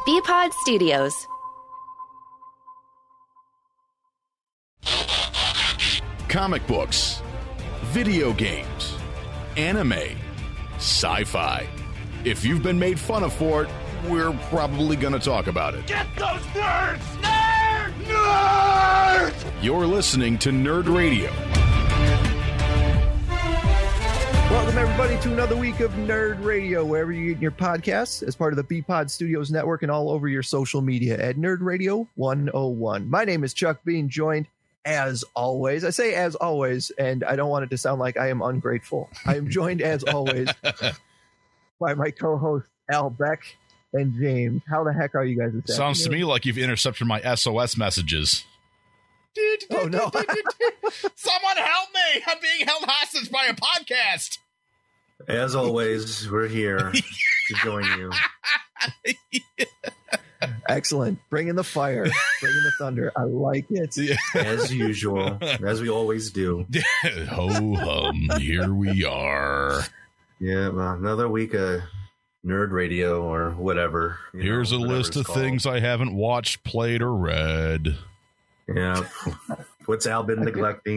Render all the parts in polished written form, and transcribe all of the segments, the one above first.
BPod Studios. Comic books, video games, anime, sci-fi. If you've been made fun of for it, we're probably going to talk about it. Get those nerds! Nerd! Nerd! You're listening to Nerd Radio. Welcome, everybody, to another week of Nerd Radio, wherever you get your podcasts, as part of the BPod Studios Network and all over your social media at Nerd Radio 101. My name is Chuck Bean, joined, as always, I say as always, and I don't want it to sound like I am ungrateful. I am joined, as always, by my co-hosts, Al Beck and James. How the heck are you guys this Sounds afternoon? to me like you've intercepted my SOS messages. Oh, no. Someone help me! I'm being held hostage by a podcast. As always, we're here to join you. Excellent. Bringing the fire. Bringing the thunder. I like it. Yeah. As usual, as we always do. Ho hum, here we are. Yeah, well, another week of Nerd Radio or whatever. Here's a list of things I haven't watched, played, or read. Yeah. What's Al been neglecting?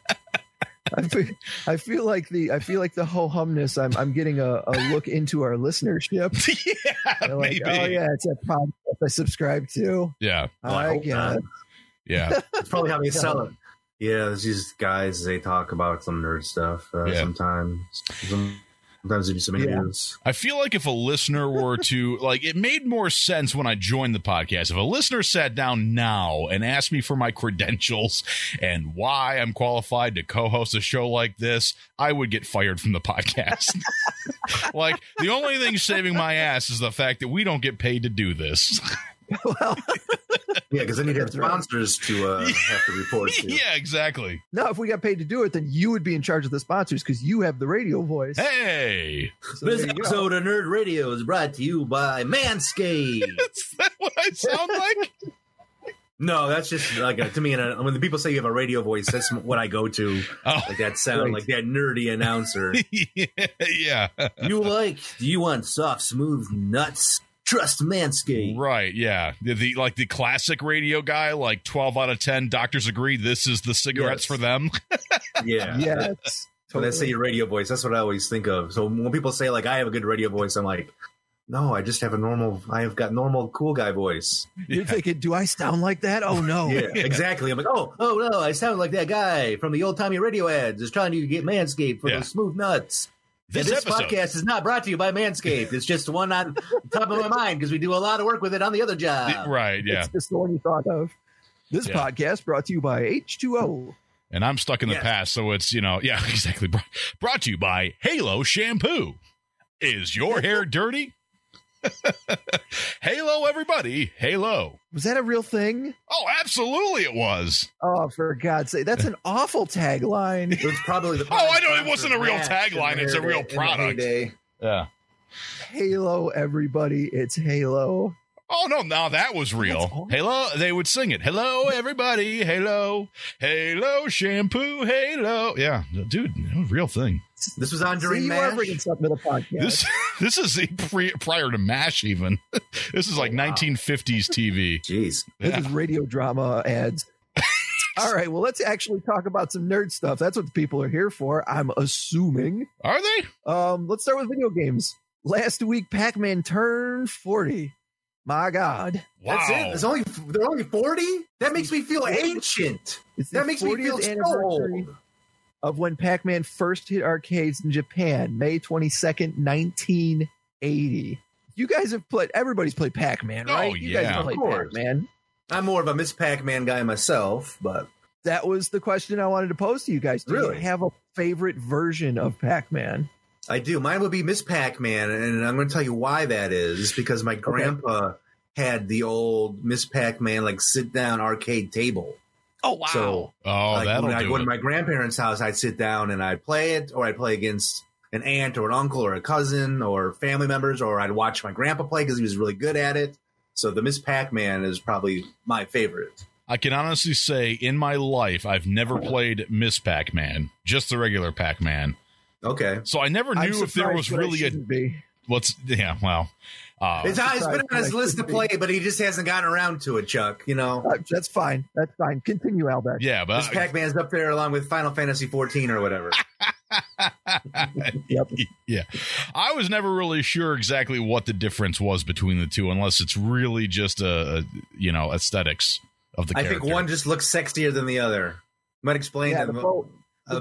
I feel like the ho humness. I'm getting a look into our listenership. Yeah, They're like, maybe. oh yeah, it's a podcast I subscribe to. Yeah. I get it. Yeah. That's probably how they sell it. Yeah, there's these guys, they talk about some nerd stuff sometimes. Sometimes they do some interviews. I feel like if a listener were to, like, it made more sense when I joined the podcast. If a listener sat down now and asked me for my credentials and why I'm qualified to co-host a show like this, I would get fired from the podcast. Like, the only thing saving my ass is the fact that we don't get paid to do this. Well, Yeah, because then you'd have sponsors to have to report to. Yeah, exactly. no, if we got paid to do it, then you would be in charge of the sponsors because you have the radio voice. Hey, So This there you go. episode of Nerd Radio is brought to you by Manscaped. is that what I sound like? No, that's just like to me. When the people say you have a radio voice, that's what I go to. Oh, Like that sound, Right. like that nerdy announcer. yeah. Do you want soft, smooth nuts? Trust Manscaped. Right, yeah. The classic radio guy, like 12 out of 10 doctors agree this is the cigarettes Yes. for them. Yeah. Yes. When they say your radio voice, that's what I always think of. So when people say like I have a good radio voice, I'm like, no, I just have I've got normal cool guy voice. You're thinking, do I sound like that? Oh no. Yeah, exactly. I'm like, oh no, I sound like that guy from the old timey radio ads is trying to get Manscaped for those smooth nuts. This This episode- podcast is not brought to you by Manscaped. It's just one on top of my mind because we do a lot of work with it on the other job. Right, yeah. It's just the one you thought of. This Yeah. podcast brought to you by H2O. And I'm stuck in the Yes. past, so it's, yeah, exactly. Brought to you by Halo Shampoo. Is your hair dirty? Halo, everybody. Halo. Was that a real thing? Oh, absolutely it was. Oh, for God's sake. That's an awful tagline. It was probably the. Oh, I know it wasn't a real tagline. It's a real product. Yeah. Halo, everybody. It's Halo. Oh, no, that was real. That's awesome. Halo, they would sing it. Hello, everybody. Halo. Halo Shampoo. Halo. Yeah, dude, it was a real thing. This was on See, during you are MASH. bringing something to the podcast. This is prior to MASH even. This is like 1950s TV. Jeez. This is radio drama ads. All right, well, let's actually talk about some nerd stuff. That's what the people are here for, I'm assuming. Are they? Let's start with video games. Last week, Pac-Man turned 40. My God. Wow. That's it. They're only 40? That makes me feel ancient. It's the That makes me 40th feel so anniversary old. of when Pac-Man first hit arcades in Japan, May 22nd, 1980. You guys have everybody's played Pac-Man, Oh, right? You guys yeah. have played Of course. Pac-Man. I'm more of a Miss Pac-Man guy myself, but That was the question I wanted to pose to you guys. Do Really? you have a favorite version of Pac-Man? I do. Mine would be Miss Pac-Man, and I'm going to tell you why that is. Because my grandpa had the old Miss Pac-Man like sit-down arcade table. Oh, wow. So Oh, like, that'll when I do go to it. my grandparents' house, I'd sit down and I'd play it, or I'd play against an aunt or an uncle or a cousin or family members, or I'd watch my grandpa play because he was really good at it. So the Miss Pac-Man is probably my favorite. I can honestly say in my life, I've never played Miss Pac-Man, just the regular Pac-Man. Okay. So I never I'm knew if there surprised, was but I really a shouldn't be. Well, It's been on his list to play, but he just hasn't gotten around to it, Chuck. You know, that's fine. That's fine. Continue, Albert. Yeah, but this Pac-Man's up there along with Final Fantasy 14 or whatever. Yep. Yeah, I was never really sure exactly what the difference was between the two, unless it's really just aesthetics of the character. I think one just looks sexier than the other. Might explain Yeah, that the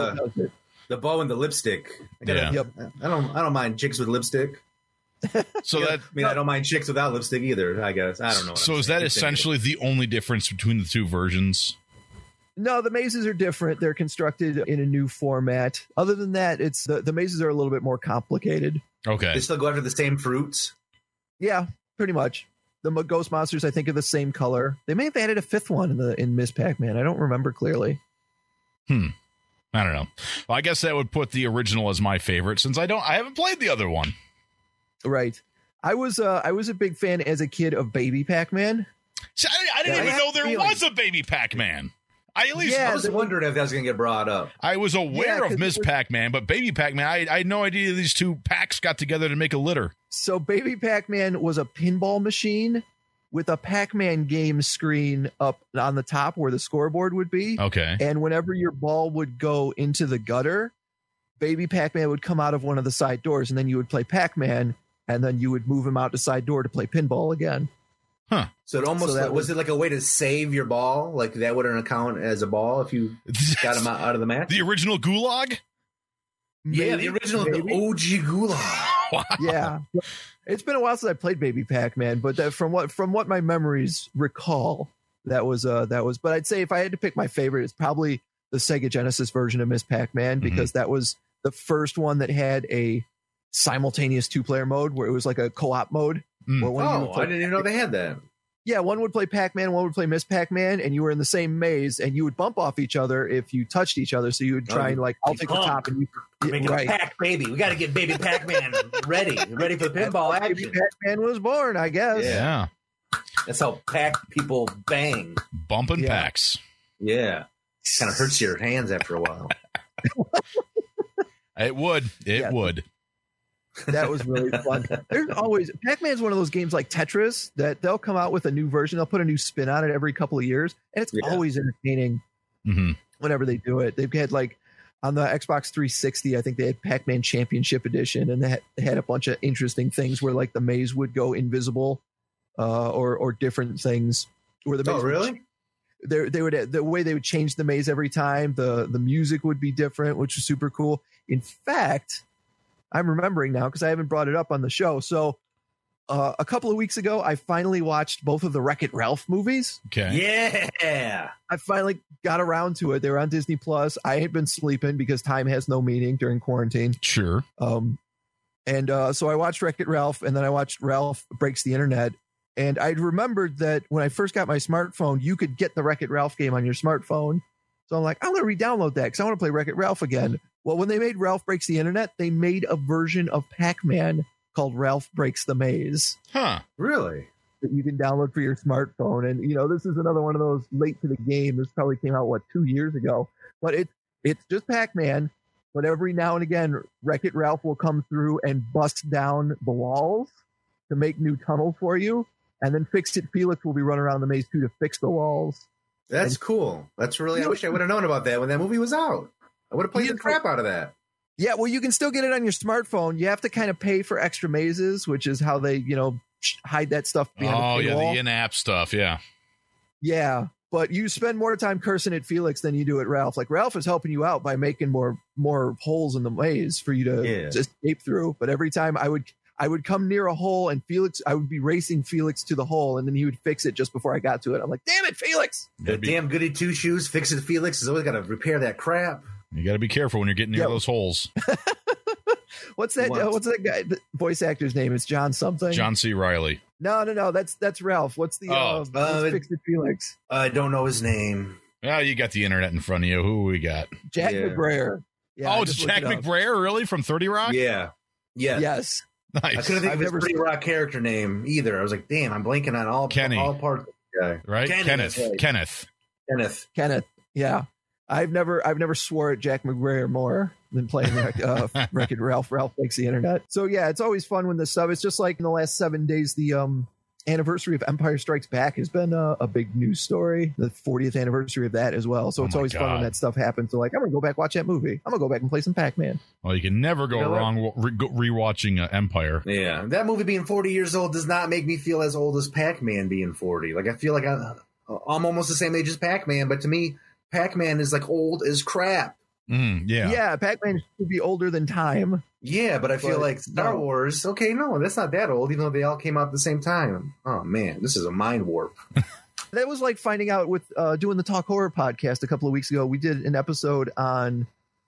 bow and the lipstick. Yeah. I don't mind chicks with lipstick. So I don't mind chicks without lipstick either, I guess. I don't know. So is that essentially the only difference between the two versions? No, the mazes are different. They're constructed in a new format. Other than that, it's the mazes are a little bit more complicated. Okay. They still go after the same fruits? Yeah, pretty much. The ghost monsters, I think, are the same color. They may have added a fifth one in Ms. Pac-Man. I don't remember clearly. I don't know. Well, I guess that would put the original as my favorite, since I haven't played the other one. Right. I was a big fan as a kid of Baby Pac-Man. See, I didn't even know there was a Baby Pac-Man. I was wondering if that was going to get brought up. I was aware of Ms. Pac-Man, but Baby Pac-Man, I had no idea these two packs got together to make a litter. So Baby Pac-Man was a pinball machine with a Pac-Man game screen up on the top where the scoreboard would be. Okay. And whenever your ball would go into the gutter, Baby Pac-Man would come out of one of the side doors, and then you would play Pac-Man, and then you would move him out the side door to play pinball again. Huh. So it almost was it like a way to save your ball? Like that wouldn't count as a ball if you got him out of the match? The original Gulag? Yeah, the original the OG Gulag. Wow. Yeah. It's been a while since I played Baby Pac-Man, but from what my memories recall, that was but I'd say if I had to pick my favorite, it's probably the Sega Genesis version of Ms. Pac-Man, because that was the first one that had a simultaneous 2-player mode where it was like a co-op mode. I didn't even know they had that. Yeah, one would play Pac-Man, one would play Ms. Pac-Man, and you were in the same maze, and you would bump off each other if you touched each other. So you would try and I'll take the top, and you make a Pac baby. We got to get Baby Pac-Man ready for the pinball action. Baby Pac-Man was born, I guess. Yeah, that's how Pac people bang, bumping packs. Yeah, kind of hurts your hands after a while. It would. It would. That was really fun. There's always Pac-Man's one of those games like Tetris that they'll come out with a new version. They'll put a new spin on it every couple of years, and it's always entertaining whenever they do it. They've had on the Xbox 360, I think they had Pac-Man Championship Edition, and they had a bunch of interesting things where the maze would go invisible, or different things. Where the maze really? They would the way they would change the maze every time. The music would be different, which was super cool. In fact, I'm remembering now because I haven't brought it up on the show. So a couple of weeks ago, I finally watched both of the Wreck-It Ralph movies. Okay. Yeah. I finally got around to it. They were on Disney Plus. I had been sleeping because time has no meaning during quarantine. Sure. So I watched Wreck-It Ralph, and then I watched Ralph Breaks the Internet. And I remembered that when I first got my smartphone, you could get the Wreck-It Ralph game on your smartphone. So I'm like, I'm going to re-download that because I want to play Wreck-It Ralph again. Well, when they made Ralph Breaks the Internet, they made a version of Pac-Man called Ralph Breaks the Maze. Huh. Really? That you can download for your smartphone. And, this is another one of those late to the game. This probably came out, 2 years ago? But it's just Pac-Man. But every now and again, Wreck-It Ralph will come through and bust down the walls to make new tunnels for you. And then Fix-It Felix will be running around the maze, too, to fix the walls. That's cool. That's really, I wish I would have known about that when that movie was out. I would have played the crap out of that. Yeah, well, you can still get it on your smartphone. You have to kind of pay for extra mazes, which is how they, hide that stuff behind the paywall. The in-app stuff, yeah. Yeah, but you spend more time cursing at Felix than you do at Ralph. Like, Ralph is helping you out by making more holes in the maze for you to escape through. But every time I would come near a hole, and I would be racing Felix to the hole, and then he would fix it just before I got to it. I'm like, damn it, Felix! The damn goody two-shoes, Fix-It Felix has always got to repair that crap. You got to be careful when you're getting near those holes. What's that guy? The voice actor's name is John something. John C. Reilly. No. That's Ralph. What's the Fix-It Felix? I don't know his name. Oh, you got the internet in front of you. Who we got? Jack McBrayer. Yeah, it's Jack McBrayer, really, from 30 Rock? Yeah. Yes. Nice. I couldn't think of his 30 Rock character name either. I was like, damn, I'm blanking on all parts of the guy. Right? Kenneth. Yeah. I've never swore at Jack McBrayer more than playing Wreck-It Ralph. Ralph Breaks the Internet. So yeah, it's always fun when it's just like in the last 7 days, the anniversary of Empire Strikes Back has been a big news story. The 40th anniversary of that as well. So it's always fun when that stuff happens. So like, I'm gonna go back watch that movie. I'm gonna go back and play some Pac-Man. Well, you can never go wrong rewatching Empire. Yeah, that movie being 40 years old does not make me feel as old as Pac-Man being 40. Like I feel like I'm almost the same age as Pac-Man, but to me, Pac-Man is like old as crap. Yeah, Pac-Man should be older than time. Yeah, but I feel like Star Wars, okay, no, that's not that old, even though they all came out at the same time. Oh, man, this is a mind warp. That was like finding out with doing the Talk Horror podcast a couple of weeks ago. We did an episode on,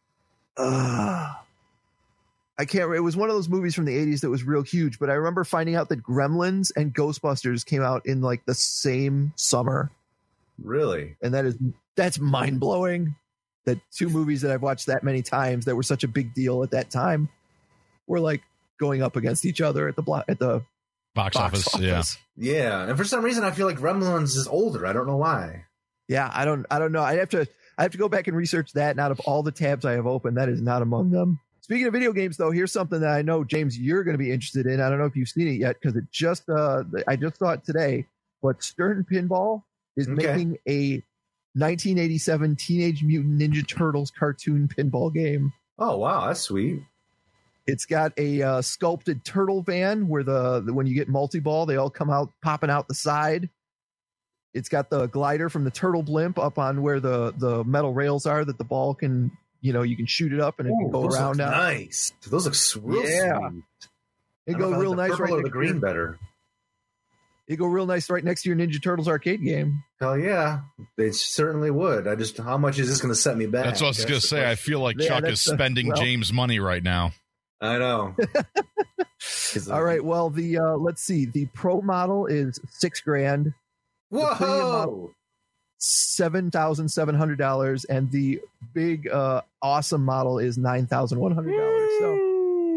I can't remember. It was one of those movies from the 80s that was real huge, but I remember finding out that Gremlins and Ghostbusters came out in like the same summer. Really? And that's mind-blowing. That two movies that I've watched that many times that were such a big deal at that time were like going up against each other at the box office. Yeah, and for some reason I feel like Gremlins is older. I don't know why. Yeah, I don't know. I have to go back and research that. And out of all the tabs I have open, that is not among them. Speaking of video games, though, here's something that I know, James, you're going to be interested in. I don't know if you've seen it yet because I just saw it today. But Stern Pinball is making a 1987 Teenage Mutant Ninja Turtles cartoon pinball game. Oh, wow. That's sweet. It's got a sculpted turtle van where when you get multi-ball, they all come out popping out the side. It's got the glider from the turtle blimp up on where the metal rails are that the ball can, you can shoot it up and it can go around. Nice. Those look real sweet. It goes real nice right next to the green better. It go real nice right next to your Ninja Turtles arcade game. Hell yeah, they certainly would. How much is this going to set me back? That's what I was going to say. I feel like Chuck is spending James' money right now. I know. All right. Well, let's see. The pro model is $6,000. Whoa! $7,700, and the big awesome model is $9,100. So.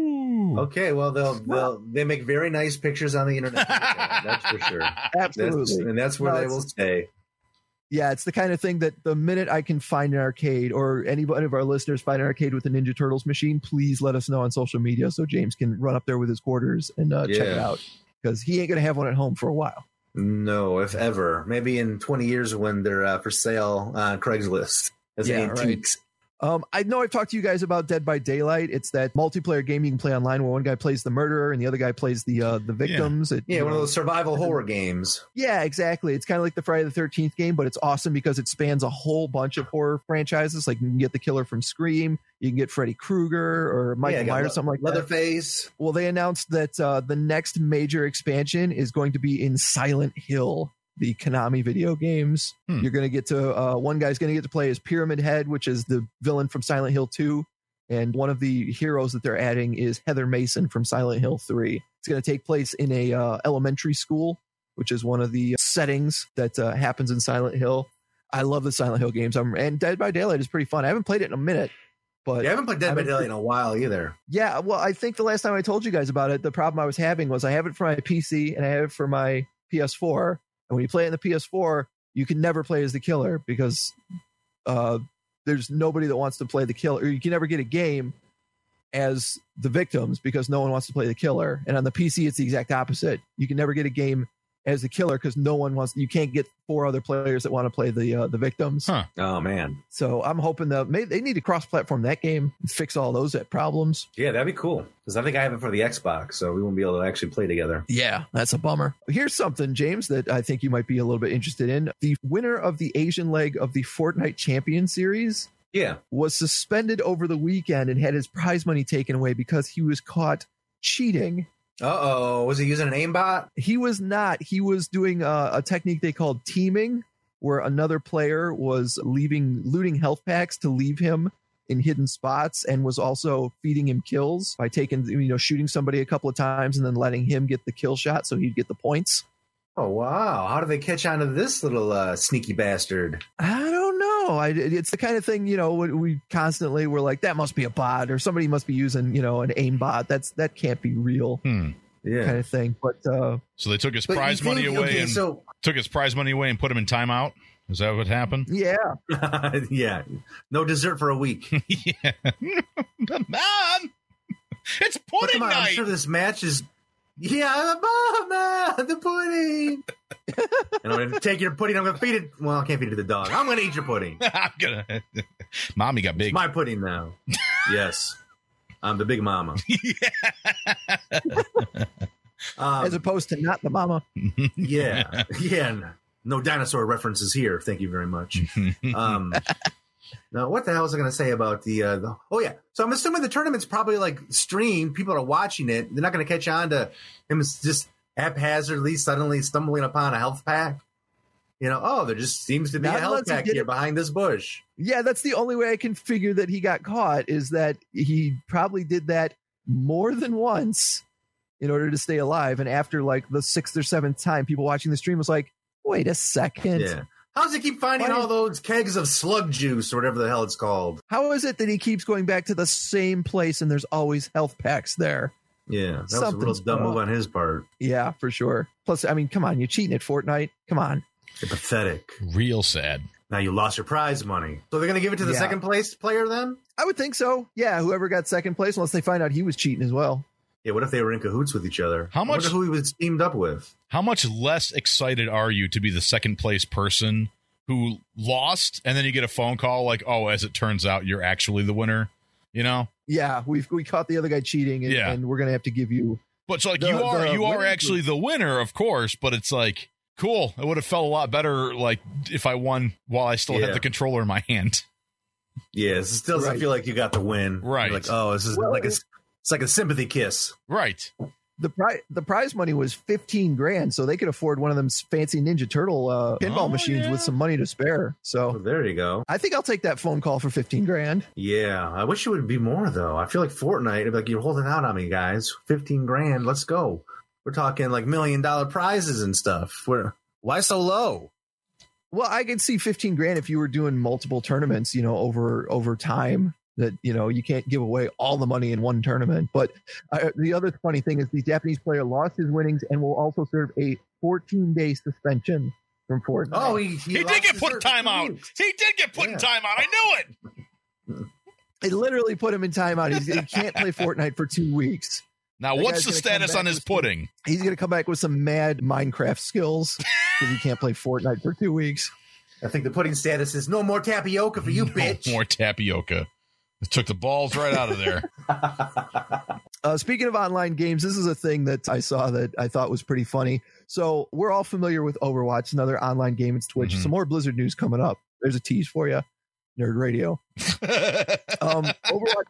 Okay, well they make very nice pictures on the internet. That's for sure. Absolutely, that's where they will stay. Yeah, it's the kind of thing that the minute I can find an arcade or anybody of our listeners find an arcade with a Ninja Turtles machine, please let us know on social media so James can run up there with his quarters and check it out because he ain't gonna have one at home for a while. No, if ever. Maybe in 20 years when they're for sale on Craigslist as antiques. Right. I know I've talked to you guys about Dead by Daylight. It's that multiplayer game you can play online where one guy plays the murderer and the other guy plays the victims. One of those survival horror games. Yeah, exactly. It's kind of like the Friday the 13th game, but it's awesome because it spans a whole bunch of horror franchises. Like you can get the killer from Scream, you can get Freddy Krueger or Michael Myers, something like Leatherface. That. Well, they announced that the next major expansion is going to be in Silent Hill, the Konami video games. You're going to get to one guy's going to get to play as Pyramid Head, which is the villain from Silent Hill 2. And one of the heroes that they're adding is Heather Mason from Silent Hill 3. It's going to take place in a elementary school, which is one of the settings that happens in Silent Hill. I love the Silent Hill games. And Dead by Daylight is pretty fun. I haven't played it in a minute. But I haven't played Dead by Daylight in a while either. Yeah, well, I think the last time I told you guys about it, the problem I was having was I have it for my PC and I have it for my PS4. And when you play it in the PS4, you can never play as the killer because there's nobody that wants to play the killer. Or you can never get a game as the victims because no one wants to play the killer. And on the PC, it's the exact opposite. You can never get a game as the killer because no one wants. You can't get 4 other players that want to play the victims. Huh. Oh man! So I'm hoping that maybe they need to cross-platform that game and fix all those problems. Yeah, that'd be cool because I think I have it for the Xbox, so we won't be able to actually play together. Yeah, that's a bummer. Here's something, James, that I think you might be a little bit interested in. The winner of the Asian leg of the Fortnite Champion Series, was suspended over the weekend and had his prize money taken away because he was caught cheating. Uh-oh. Was he using an aimbot? He was not. He was doing a technique they called teaming, where another player was looting health packs to leave him in hidden spots and was also feeding him kills by shooting somebody a couple of times and then letting him get the kill shot so he'd get the points. Oh, wow. How do they catch on to this little sneaky bastard? I don't know. It's the kind of thing, we constantly were like, that must be a bot or somebody must be using, an aim bot. That can't be real. Yeah. Kind of thing. But so they took his prize money away and took his prize money away and put him in timeout. Is that what happened? Yeah. Yeah. No dessert for a week. Yeah. Mom, it's But pudding come on, I'm night. sure this match is. Yeah, Mama, the pudding. And I'm going to take your pudding. I'm going to feed it. Well, I can't feed it to the dog. I'm going to eat your pudding. I'm gonna. Mommy got big. It's my pudding now. Yes. I'm the big mama. As opposed to not the mama. Yeah. Yeah. No dinosaur references here. Thank you very much. Now, what the hell was I going to say about the oh, yeah. So I'm assuming the tournament's probably like streamed. People are watching it. They're not going to catch on to him just haphazardly, suddenly stumbling upon a health pack. You know, oh, there just seems to be Not a health unless he pack did here it- behind this bush. Yeah, that's the only way I can figure that he got caught is that he probably did that more than once in order to stay alive. And after like the 6th or 7th time, people watching the stream was like, wait a second. Yeah. How does he keep finding Why all is- those kegs of slug juice or whatever the hell it's called? How is it that he keeps going back to the same place and there's always health packs there? Yeah, that was a real Something's dumb move wrong. on his part. Yeah, for sure. Plus, I mean, come on, you're cheating at Fortnite. Come on. You're pathetic. Real sad. Now you lost your prize money. So they're going to give it to the Yeah. second place player then? I would think so. Yeah, whoever got second place, unless they find out he was cheating as well. Yeah, what if they were in cahoots with each other? How I wonder much- who he was teamed up with? How much less excited are you to be the second place person who lost, and then you get a phone call like, "Oh, as it turns out, you're actually the winner." You know. Yeah, we caught the other guy cheating, and, Yeah. and we're gonna have to give you. But it's like The- you the are winning actually the winner, of course. But it's like cool. It would have felt a lot better like if I won while I still Yeah. had the controller in my hand. Yeah, it still doesn't Right. feel like you got the win. Right. You're like, oh, this is Well, like it's like a sympathy kiss. Right. The prize money was $15,000, so they could afford one of them fancy Ninja Turtle pinball Oh, machines yeah. with some money to spare. Oh, So there you go. I think I'll take that phone call for $15,000. Yeah, I wish it would be more though. I feel like Fortnite, it'd be like you're holding out on me, guys. 15 grand, let's go. We're talking like $1 million prizes and stuff. Why so low? Well, I could see $15,000 if you were doing multiple tournaments, over time. That you can't give away all the money in one tournament. But the other funny thing is the Japanese player lost his winnings and will also serve a 14-day suspension from Fortnite. Oh, He did lost get his put in shirt. timeout. He did get put in Yeah. timeout. I knew it. They literally put him in timeout. He can't play Fortnite for 2 weeks. Now, That what's guy's the gonna come status back on his with some- pudding? He's going to come back with some mad Minecraft skills because he can't play Fortnite for 2 weeks. I think the pudding status is no more tapioca for you, bitch. No more tapioca. It took the balls right out of there. Speaking of online games, this is a thing that I saw that I thought was pretty funny. So we're all familiar with Overwatch, another online game. It's Twitch. Mhm. Some more Blizzard news coming up. There's a tease for you, Nerd Radio. Overwatch.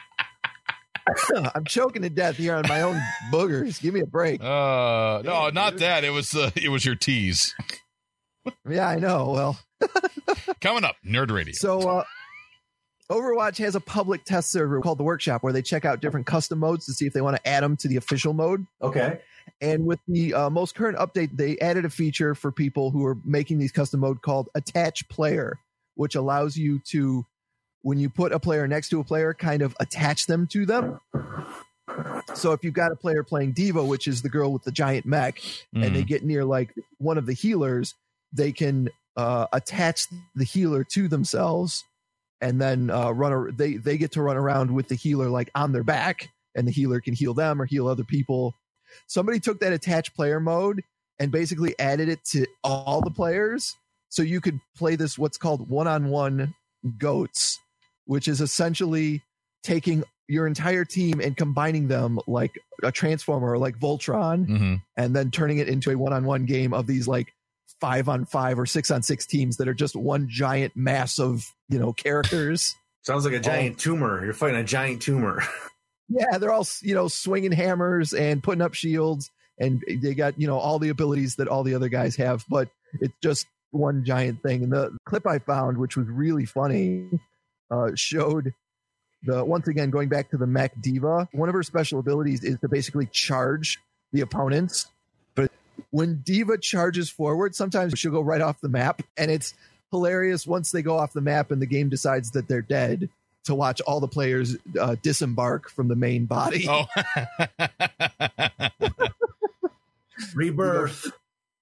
I'm choking to death here on my own boogers. Give me a break. No, not that. It was your tease. Yeah, I know. Well, Coming up, Nerd Radio. so Overwatch has a public test server called The Workshop where they check out different custom modes to see if they want to add them to the official mode. Okay. And with the most current update, they added a feature for people who are making these custom mode called Attach Player, which allows you to, when you put a player next to a player, kind of attach them to them. So if you've got a player playing Diva, which is the girl with the giant mech, and they get near like one of the healers, they can attach the healer to themselves, and then they get to run around with the healer like on their back, and the healer can heal them or heal other people. Somebody took that attach player mode and basically added it to all the players, so you could play this what's called one-on-one goats, which is essentially taking your entire team and combining them like a Transformer or like Voltron, Mhm. and then turning it into a one-on-one game of these like 5-on-5 or 6-on-6 teams that are just one giant mass of characters. Sounds like a giant tumor. You're fighting a giant tumor. Yeah, they're all swinging hammers and putting up shields, and they got all the abilities that all the other guys have, but it's just one giant thing. And the clip I found, which was really funny, showed once again, going back to the mech Diva, one of her special abilities is to basically charge the opponents. But when Diva charges forward, sometimes she'll go right off the map, and it's hilarious once they go off the map and the game decides that they're dead, to watch all the players disembark from the main body. Oh. Rebirth.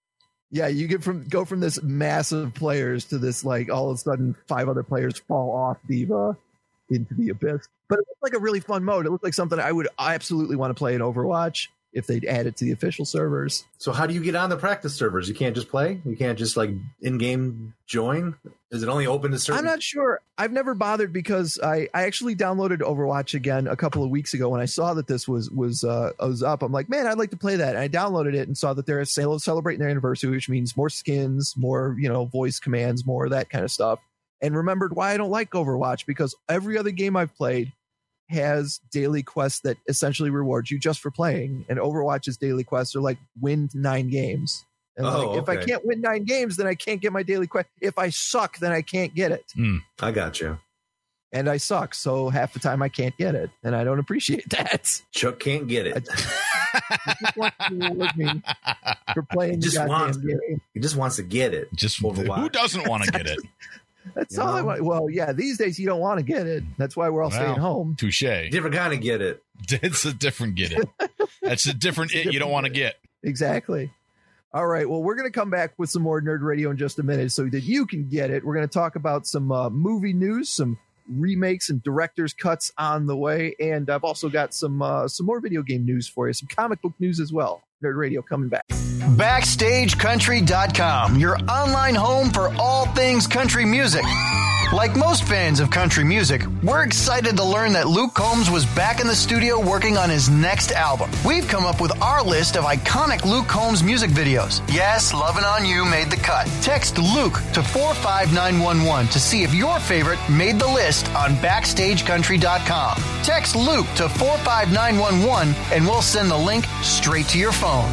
Yeah, you go from this massive players to this, like, all of a sudden 5 other players fall off Diva into the abyss. But it looked like a really fun mode. It looked like something I would absolutely want to play in Overwatch if they'd add it to the official servers. So how do you get on the practice servers? You can't just play? You can't just, like, in-game join? Is it only open to certain? I'm not sure. I've never bothered because I actually downloaded Overwatch again a couple of weeks ago when I saw that this was up. I'm like, man, I'd like to play that. And I downloaded it and saw that they're celebrating their anniversary, which means more skins, more, voice commands, more of that kind of stuff. And remembered why I don't like Overwatch, because every other game I've played has daily quests that essentially reward you just for playing. And Overwatch's daily quests are like win 9 games. And if I can't win 9 games, then I can't get my daily quest. If I suck, then I can't get it. I got you. And I suck, so half the time I can't get it, and I don't appreciate that. Chuck can't get it. He just wants to reward me for playing the goddamn game. He just wants to get it. Who doesn't want to get it? That's all I want. Well, yeah, these days you don't want to get it. That's why we're all staying home. Touche. Different kind of get it. It's a different get it. That's a different it you don't want to get. Exactly. All right. Well, we're going to come back with some more Nerd Radio in just a minute so that you can get it. We're going to talk about some movie news, some remakes and director's cuts on the way. And I've also got some more video game news for you, some comic book news as well. Nerd Radio coming back. BackstageCountry.com, your online home for all things country music. Like most fans of country music, we're excited to learn that Luke Combs was back in the studio working on his next album. We've come up with our list of iconic Luke Combs music videos. Yes, Lovin' On You made the cut. Text Luke to 45911 to see if your favorite made the list on BackstageCountry.com. Text Luke to 45911 and we'll send the link straight to your phone.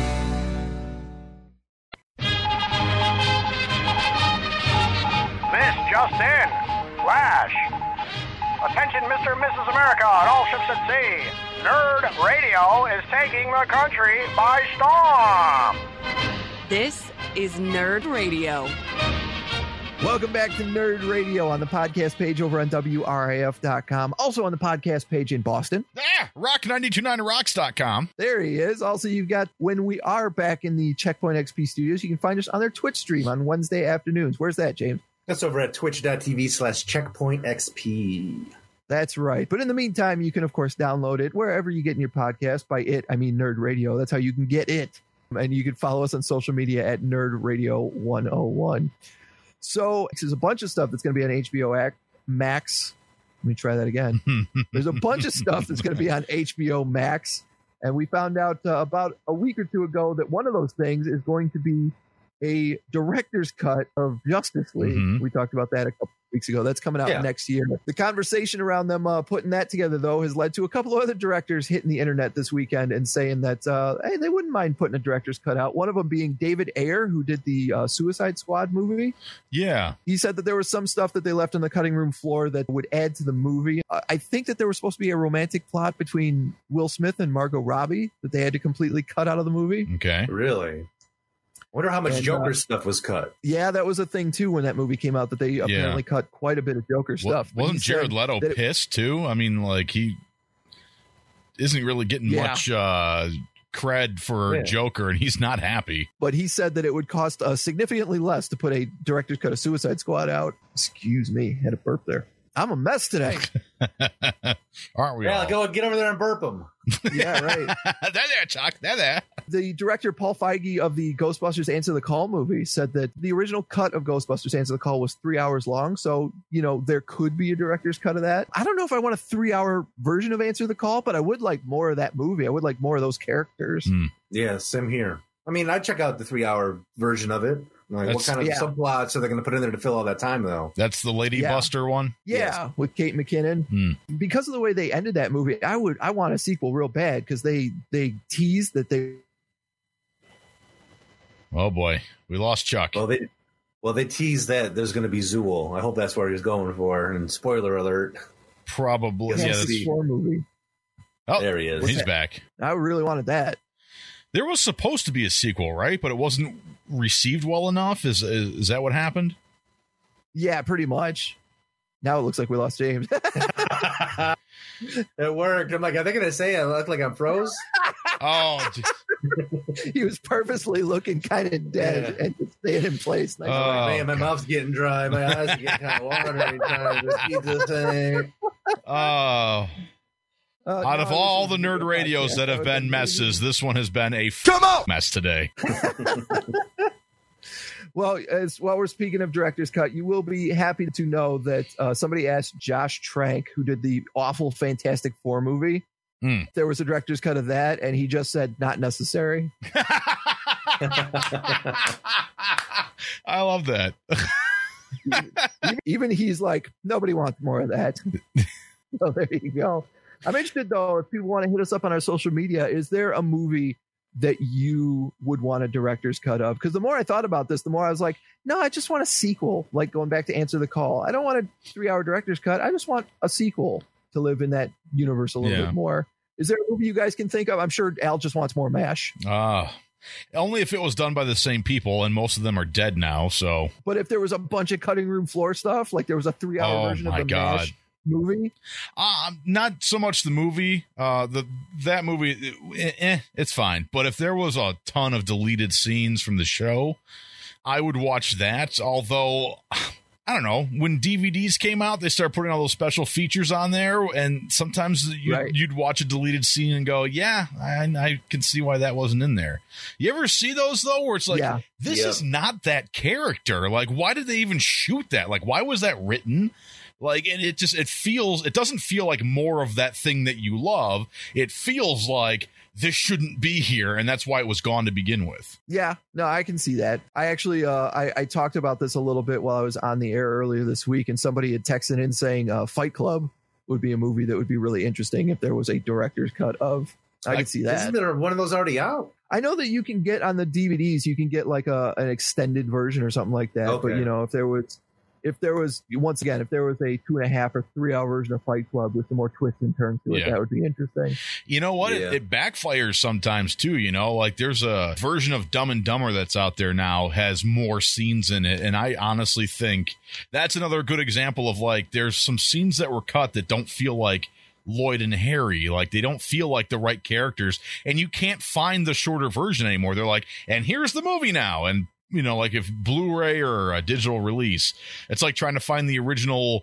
This just in. Flash. Attention, Mr. and Mrs. America and all ships at sea. Nerd Radio is taking the country by storm. This is Nerd Radio. Welcome back to Nerd Radio on the podcast page over on WRIF.com. Also on the podcast page in Boston. Rock929rocks.com. There he is. Also, you've got when we are back in the Checkpoint XP studios, you can find us on their Twitch stream on Wednesday afternoons. Where's that, James? That's over at twitch.tv/checkpointxp. That's right. But in the meantime, you can, of course, download it wherever you get your podcast. By it, I mean Nerd Radio. That's how you can get it. And you can follow us on social media at Nerd Radio 101. So there's a bunch of stuff that's going to be on HBO Max. Let me try that again. There's a bunch of stuff that's going to be on HBO Max. And we found out about a week or two ago that one of those things is going to be a director's cut of Justice League. We talked about that a couple weeks ago. That's coming out next year. The conversation around them putting that together, though, has led to a couple of other directors hitting the internet this weekend and saying that, hey, they wouldn't mind putting a director's cut out. One of them being David Ayer, who did the Suicide Squad movie. Yeah. He said that there was some stuff that they left on the cutting room floor that would add to the movie. I think that there was supposed to be a romantic plot between Will Smith and Margot Robbie that they had to completely cut out of the movie. Okay. Really? Wonder how much Joker stuff was cut. Yeah, that was a thing too when that movie came out, that they apparently cut quite a bit of Joker stuff. Wasn't Jared Leto pissed too? I mean, like, he isn't really getting much cred for Joker, and he's not happy. But he said that it would cost significantly less to put a director's cut of Suicide Squad out. Excuse me, had a burp there. I'm a mess today. Aren't we? Yeah, all? go get over there and burp them. Yeah, right. there, Chuck. There. The director, Paul Feige, of the Ghostbusters Answer the Call movie said that the original cut of Ghostbusters Answer the Call was 3 hours long. So, there could be a director's cut of that. I don't know if I want a 3-hour version of Answer the Call, but I would like more of that movie. I would like more of those characters. Yeah, same here. I mean, I'd check out the 3-hour version of it. Like, what kind of subplots are they going to put in there to fill all that time, though? That's the Lady Buster one? Yeah, with Kate McKinnon. Because of the way they ended that movie, I want a sequel real bad, because they teased that they... Oh, boy. We lost Chuck. Well, they teased that there's going to be Zool. I hope that's what he was going for. And spoiler alert. Probably. Yeah, that's the movie. Oh, there he is. He's back. I really wanted that. There was supposed to be a sequel, right? But it wasn't received well enough. Is that what happened? Yeah, pretty much. Now it looks like we lost James. It worked. I'm like, are they going to say I look like I'm froze? Oh, He was purposely looking kind of dead and just staying in place. Nice. Man, my mouth's getting dry. My eyes are getting kind of watery. Out of all the nerd radios that have been messes, this one has been a mess today. Well, while we're speaking of director's cut, you will be happy to know that somebody asked Josh Trank, who did the awful Fantastic Four movie, there was a director's cut of that, and he just said not necessary. I love that. Even he's like, nobody wants more of that. So there you go. I'm interested, though, if people want to hit us up on our social media, is there a movie that you would want a director's cut of? Because the more I thought about this, the more I was like, no, I just want a sequel, like going back to Answer the Call. I don't want a 3-hour director's cut. I just want a sequel to live in that universe a little bit more. Is there a movie you guys can think of? I'm sure Al just wants more MASH. Only if it was done by the same people, and most of them are dead now. So, but if there was a bunch of cutting room floor stuff, like there was a 3-hour version of the MASH movie, not so much the movie. That movie, it's fine. But if there was a ton of deleted scenes from the show, I would watch that. Although, I don't know, when DVDs came out, they started putting all those special features on there, and sometimes you'd watch a deleted scene and go, yeah, I can see why that wasn't in there. You ever see those, though, where it's like, this is not that character? Like, why did they even shoot that? Like, why was that written? Like, and it doesn't feel like more of that thing that you love. It feels like this shouldn't be here, and that's why it was gone to begin with. Yeah, no, I can see that. I actually, I talked about this a little bit while I was on the air earlier this week, and somebody had texted in saying Fight Club would be a movie that would be really interesting if there was a director's cut of. I could see that. Isn't there one of those already out? I know that you can get on the DVDs, you can get like an extended version or something like that. Okay. But, you know, if there was once again, if there was a 2.5 or 3 hour version of Fight Club with some more twists and turns to it, that would be interesting. You know what? It backfires sometimes too. You know, like there's a version of Dumb and Dumber that's out there now, has more scenes in it. And I honestly think that's another good example of like, there's some scenes that were cut that don't feel like Lloyd and Harry, like they don't feel like the right characters, and you can't find the shorter version anymore. They're like, and here's the movie now. And you know, like if Blu-ray or a digital release, it's like trying to find the original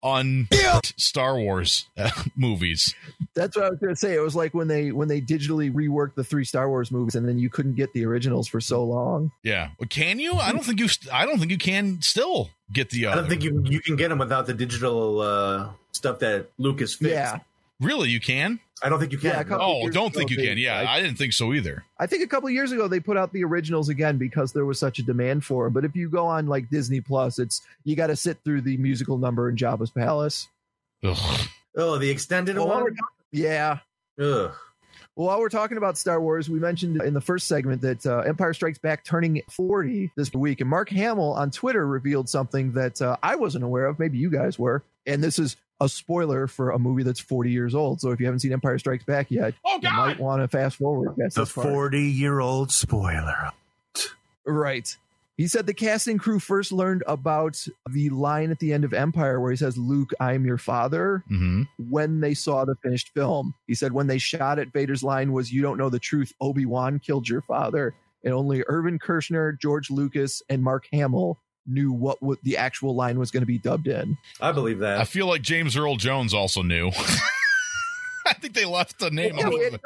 Star Wars movies. That's what I was going to say. It was like when they digitally reworked the 3 Star Wars movies, and then you couldn't get the originals for so long. Yeah, can you? I don't think you can still get the. I don't think you can get them without the digital stuff that Lucas fixed. Yeah, really, you can. I don't think you can. Don't think you can. Yeah, I didn't think so either. I think a couple of years ago they put out the originals again because there was such a demand for them. But if you go on like Disney Plus, you got to sit through the musical number in Jabba's Palace. Ugh. Oh, the extended one? Yeah. Ugh. Well, while we're talking about Star Wars, we mentioned in the first segment that Empire Strikes Back turning 40 this week. And Mark Hamill on Twitter revealed something that I wasn't aware of. Maybe you guys were. And this is a spoiler for a movie that's 40 years old. So if you haven't seen Empire Strikes Back yet, you might want to fast forward. The 40-year-old spoiler. Right. He said the casting crew first learned about the line at the end of Empire where he says, Luke, I'm your father, when they saw the finished film. He said when they shot it, Vader's line was, you don't know the truth. Obi-Wan killed your father. And only Irvin Kershner, George Lucas, and Mark Hamill knew what the actual line was going to be dubbed in. I believe that. I feel like James Earl Jones also knew. I think they left the name of it.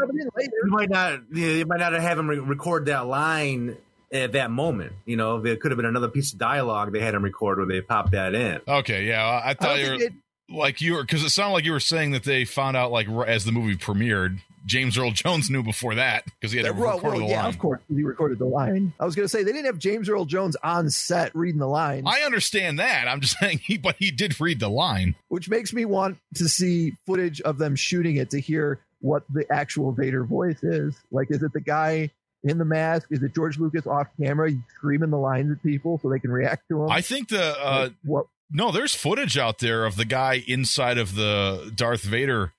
You might not have him record that line at that moment. You know, there could have been another piece of dialogue they had him record where they popped that in. Okay, yeah. I thought you were because it sounded like you were saying that they found out like as the movie premiered. James Earl Jones knew before that because he had to record the line. Yeah, of course, he recorded the line. I was going to say they didn't have James Earl Jones on set reading the line. I understand that. I'm just saying he did read the line, which makes me want to see footage of them shooting it to hear what the actual Vader voice is. Like, is it the guy in the mask? Is it George Lucas off camera screaming the lines at people so they can react to him? I think no, there's footage out there of the guy inside of the Darth Vader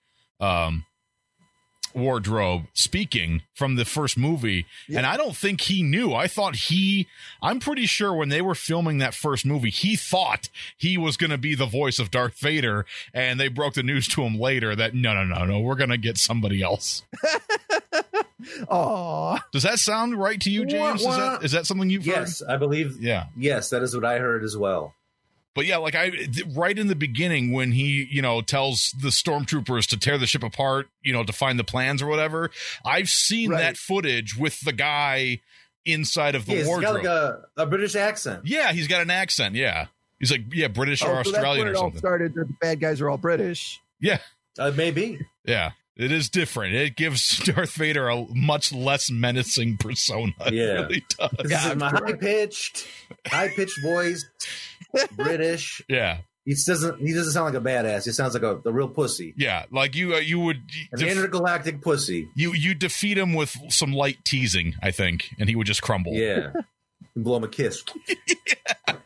wardrobe speaking from the first movie, and I don't think he knew. I'm pretty sure when they were filming that first movie, he thought he was going to be the voice of Darth Vader, and they broke the news to him later that no, we're going to get somebody else. Aw. Does that sound right to you, James? Is that something you've heard? Yes, I believe. Yeah. Yes, that is what I heard as well. But yeah, like right in the beginning when he, tells the stormtroopers to tear the ship apart, to find the plans or whatever, I've seen that footage with the guy inside of the wardrobe. He's got like a British accent. Yeah, he's got an accent. Yeah. He's like, British or so Australian that's or where it all something. started. The bad guys are all British. Yeah. Maybe. Yeah. It is different. It gives Darth Vader a much less menacing persona. Yeah. It really does. This is my high-pitched voice, British. Yeah. He doesn't sound like a badass. He sounds like a real pussy. Yeah, like you would an intergalactic pussy. You defeat him with some light teasing, I think, and he would just crumble. Yeah. Blow him a kiss. Yeah.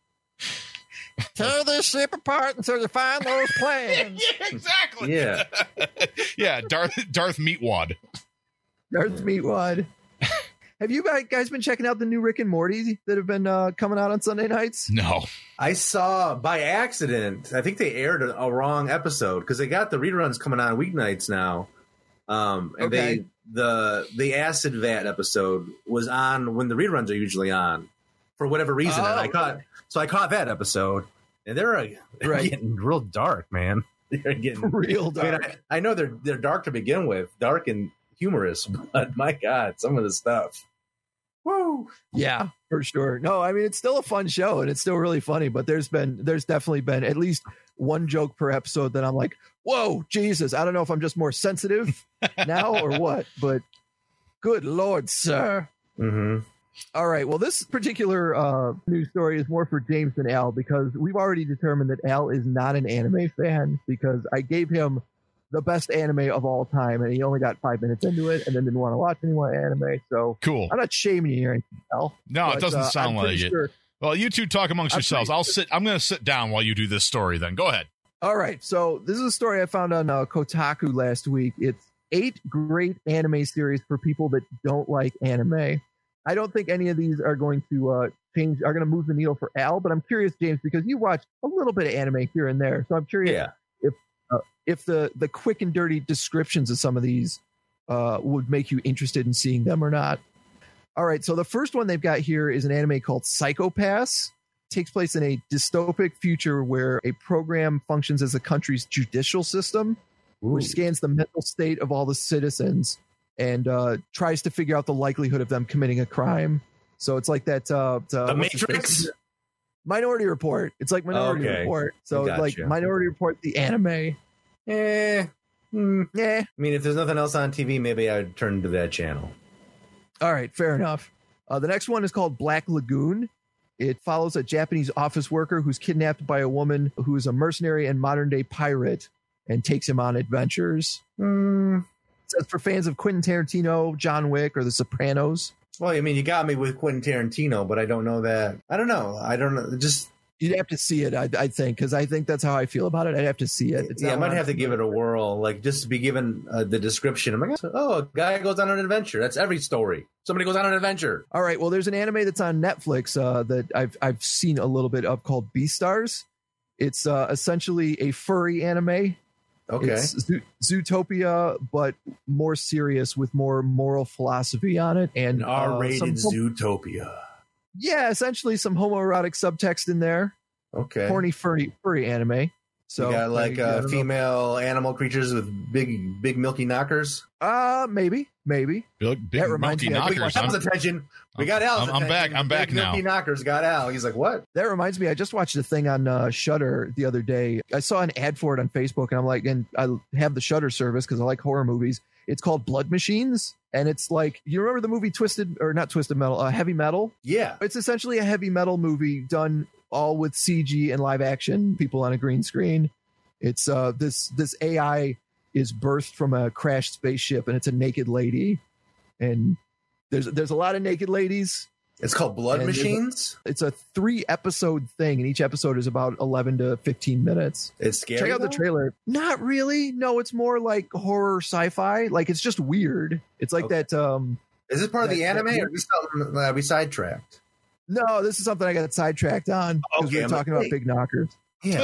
Tear this ship apart until you find those plans. Yeah, exactly. Yeah. Yeah, Darth Meatwad. Darth Meatwad. Have you guys been checking out the new Rick and Morty that have been coming out on Sunday nights? No. I saw by accident, I think they aired a wrong episode because they got the reruns coming on weeknights now. And the Acid Vat episode was on when the reruns are usually on for whatever reason. And I caught that episode, and they're getting real dark, man. They're getting real dark. I know they're dark to begin with, dark and humorous, but my God, some of the stuff. Woo! Yeah, for sure. No, I mean, it's still a fun show and it's still really funny, but there's definitely been at least one joke per episode that I'm like, whoa, Jesus. I don't know if I'm just more sensitive now or what, but good Lord, sir. Mm-hmm. All right. Well, this particular news story is more for James than Al because we've already determined that Al is not an anime fan because I gave him the best anime of all time, and he only got 5 minutes into it and then didn't want to watch any more anime. So cool. I'm not shaming you or anything, Al. No, it doesn't sound like it. Well, you two talk amongst yourselves. I'm going to sit down while you do this story then. Go ahead. All right. So this is a story I found on Kotaku last week. It's 8 great anime series for people that don't like anime. I don't think any of these are going to are going to move the needle for Al, but I'm curious, James, because you watch a little bit of anime here and there. So I'm curious if the quick and dirty descriptions of some of these would make you interested in seeing them or not. All right. So the first one they've got here is an anime called Psycho-Pass. It takes place in a dystopic future where a program functions as a country's judicial system, which scans the mental state of all the citizens and tries to figure out the likelihood of them committing a crime. So it's like that. The Matrix? Minority Report. It's like Minority Report. So like Minority Report, the anime. I mean, if there's nothing else on TV, maybe I would turn to that channel. All right, fair enough. The next one is called Black Lagoon. It follows a Japanese office worker who's kidnapped by a woman who is a mercenary and modern-day pirate and takes him on adventures. It says for fans of Quentin Tarantino, John Wick, or The Sopranos. Well, I mean, you got me with Quentin Tarantino, but I don't know that. I don't know. Just you'd have to see it, I think, because I think that's how I feel about it. I'd have to see it. I might have to give it a whirle, like just to be given the description. I'm like, oh, a guy goes on an adventure. That's every story. Somebody goes on an adventure. All right. Well, there's an anime that's on Netflix that I've seen a little bit of called Beastars. It's essentially a furry anime. Okay. It's Zootopia, but more serious with more moral philosophy on it. And an R-rated Zootopia. Yeah, essentially some homoerotic subtext in there. Okay. Horny, furry anime. So you got like female animal creatures with big milky knockers? Maybe. Big that reminds milky me, knockers. Al's attention. We got Al's attention. I'm back now. Milky knockers got Al. He's like, what? That reminds me, I just watched a thing on Shudder the other day. I saw an ad for it on Facebook, and I'm like, and I have the Shudder service because I like horror movies. It's called Blood Machines, and it's like, you remember the movie Heavy Metal? Yeah. It's essentially a heavy metal movie done all with CG and live action, people on a green screen. It's this AI is birthed from a crashed spaceship, and it's a naked lady, and there's a lot of naked ladies. It's called Blood Machines. It's a 3-episode thing, and each episode is about 11 to 15 minutes. It's scary. Check out the trailer. Not really. No, it's more like horror sci-fi. Like, it's just weird. It's like that. Is this part of the anime, or is this something we sidetracked? No, this is something I got sidetracked on because we're talking about big knockers. Yeah,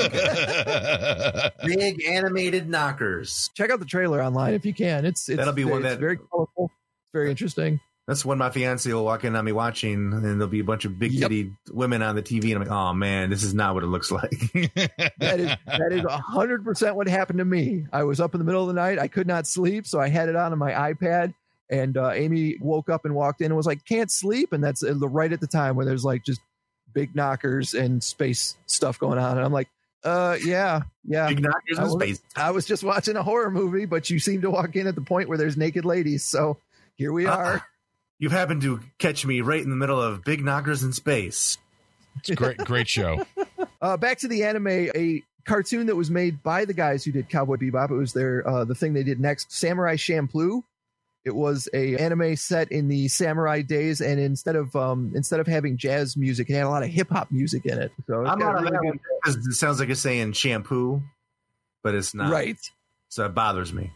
okay. Big animated knockers. Check out the trailer online if you can. It's that'll be one that's very colorful. very interesting. That's when my fiance will walk in on me watching, and there'll be a bunch of big titty women on the TV, and I'm like, oh man, this is not what it looks like. That is 100% what happened to me. I was up in the middle of the night. I could not sleep, so I had it on my iPad, and Amy woke up and walked in and was like, can't sleep. And that's right at the time where there's like just big knockers and space stuff going on. And I'm like, yeah. Big knockers and space. I was just watching a horror movie, but you seem to walk in at the point where there's naked ladies. So here we are. You've happened to catch me right in the middle of big knockers in space. It's a great show. Back to the anime, a cartoon that was made by the guys who did Cowboy Bebop. It was their the thing they did next, Samurai Champloo. It was a anime set in the samurai days, and instead of having jazz music, it had a lot of hip hop music in it. So I'm not on that one because it sounds like it's saying shampoo, but it's not. Right. So it bothers me.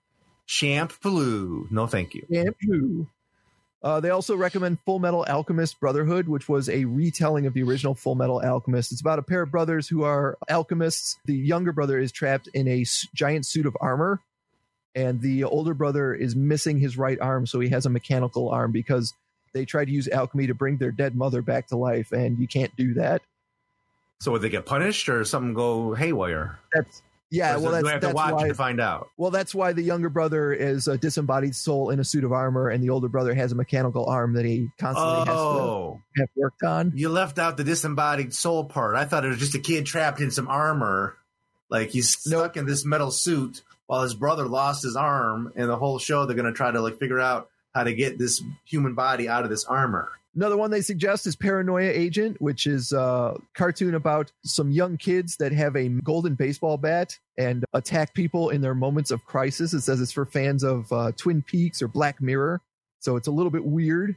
Shampoo. No, thank you. Shampoo. They also recommend Full Metal Alchemist Brotherhood, which was a retelling of the original Full Metal Alchemist. It's about a pair of brothers who are alchemists. The younger brother is trapped in a giant suit of armor, and the older brother is missing his right arm, so he has a mechanical arm because they tried to use alchemy to bring their dead mother back to life, and you can't do that. So would they get punished or something go haywire? Do I have to watch it to find out? Well, that's why the younger brother is a disembodied soul in a suit of armor, and the older brother has a mechanical arm that he constantly has to have worked on. You left out the disembodied soul part. I thought it was just a kid trapped in some armor. Like he's stuck in this metal suit while his brother lost his arm, and the whole show they're going to try to figure out how to get this human body out of this armor. Another one they suggest is Paranoia Agent, which is a cartoon about some young kids that have a golden baseball bat and attack people in their moments of crisis. It says it's for fans of Twin Peaks or Black Mirror, so it's a little bit weird.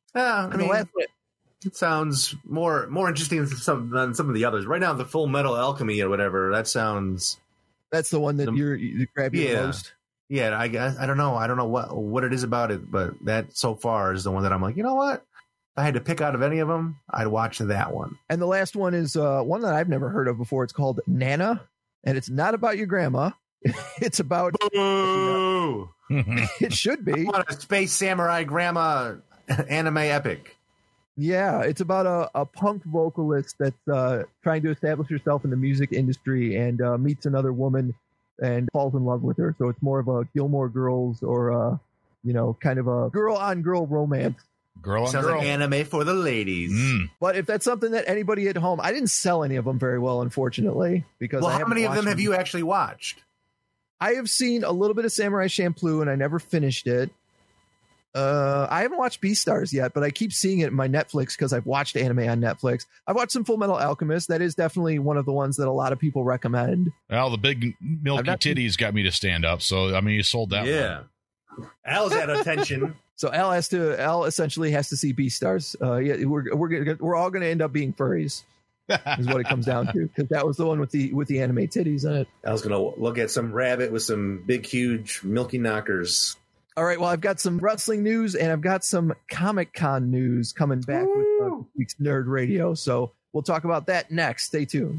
It sounds more interesting than some of the others. Right now, the Full Metal Alchemy or whatever, that sounds... That's the one that you grab you most. Yeah, I guess I don't know what it is about it, but that so far is the one that I'm like, you know what? If I had to pick out of any of them, I'd watch that one. And the last one is one that I've never heard of before. It's called Nana, and it's not about your grandma. It's about... Boo! It should be. I want a space samurai grandma anime epic. Yeah, it's about a punk vocalist that's trying to establish herself in the music industry and meets another woman and falls in love with her. So it's more of a Gilmore Girls or, kind of a girl-on-girl romance. Sounds like anime for the ladies. But if that's something that anybody at home... I didn't sell any of them very well, unfortunately. Because how many of them have you actually watched? I have seen a little bit of Samurai Champloo, and I never finished it. I haven't watched Beastars yet, but I keep seeing it in my Netflix because I've watched anime on Netflix. I've watched some Full Metal Alchemist. That is definitely one of the ones that a lot of people recommend. Well, the big milky titties got me to stand up, so you sold that one. Yeah. Al's at attention. So Al essentially has to see Beastars. We're all going to end up being furries. Is what it comes down to, because that was the one with the anime titties in it. Al's going to look at some rabbit with some big, huge, milky knockers. All right, well, I've got some wrestling news and I've got some Comic-Con news coming back with this week's Nerd Radio. So we'll talk about that next. Stay tuned.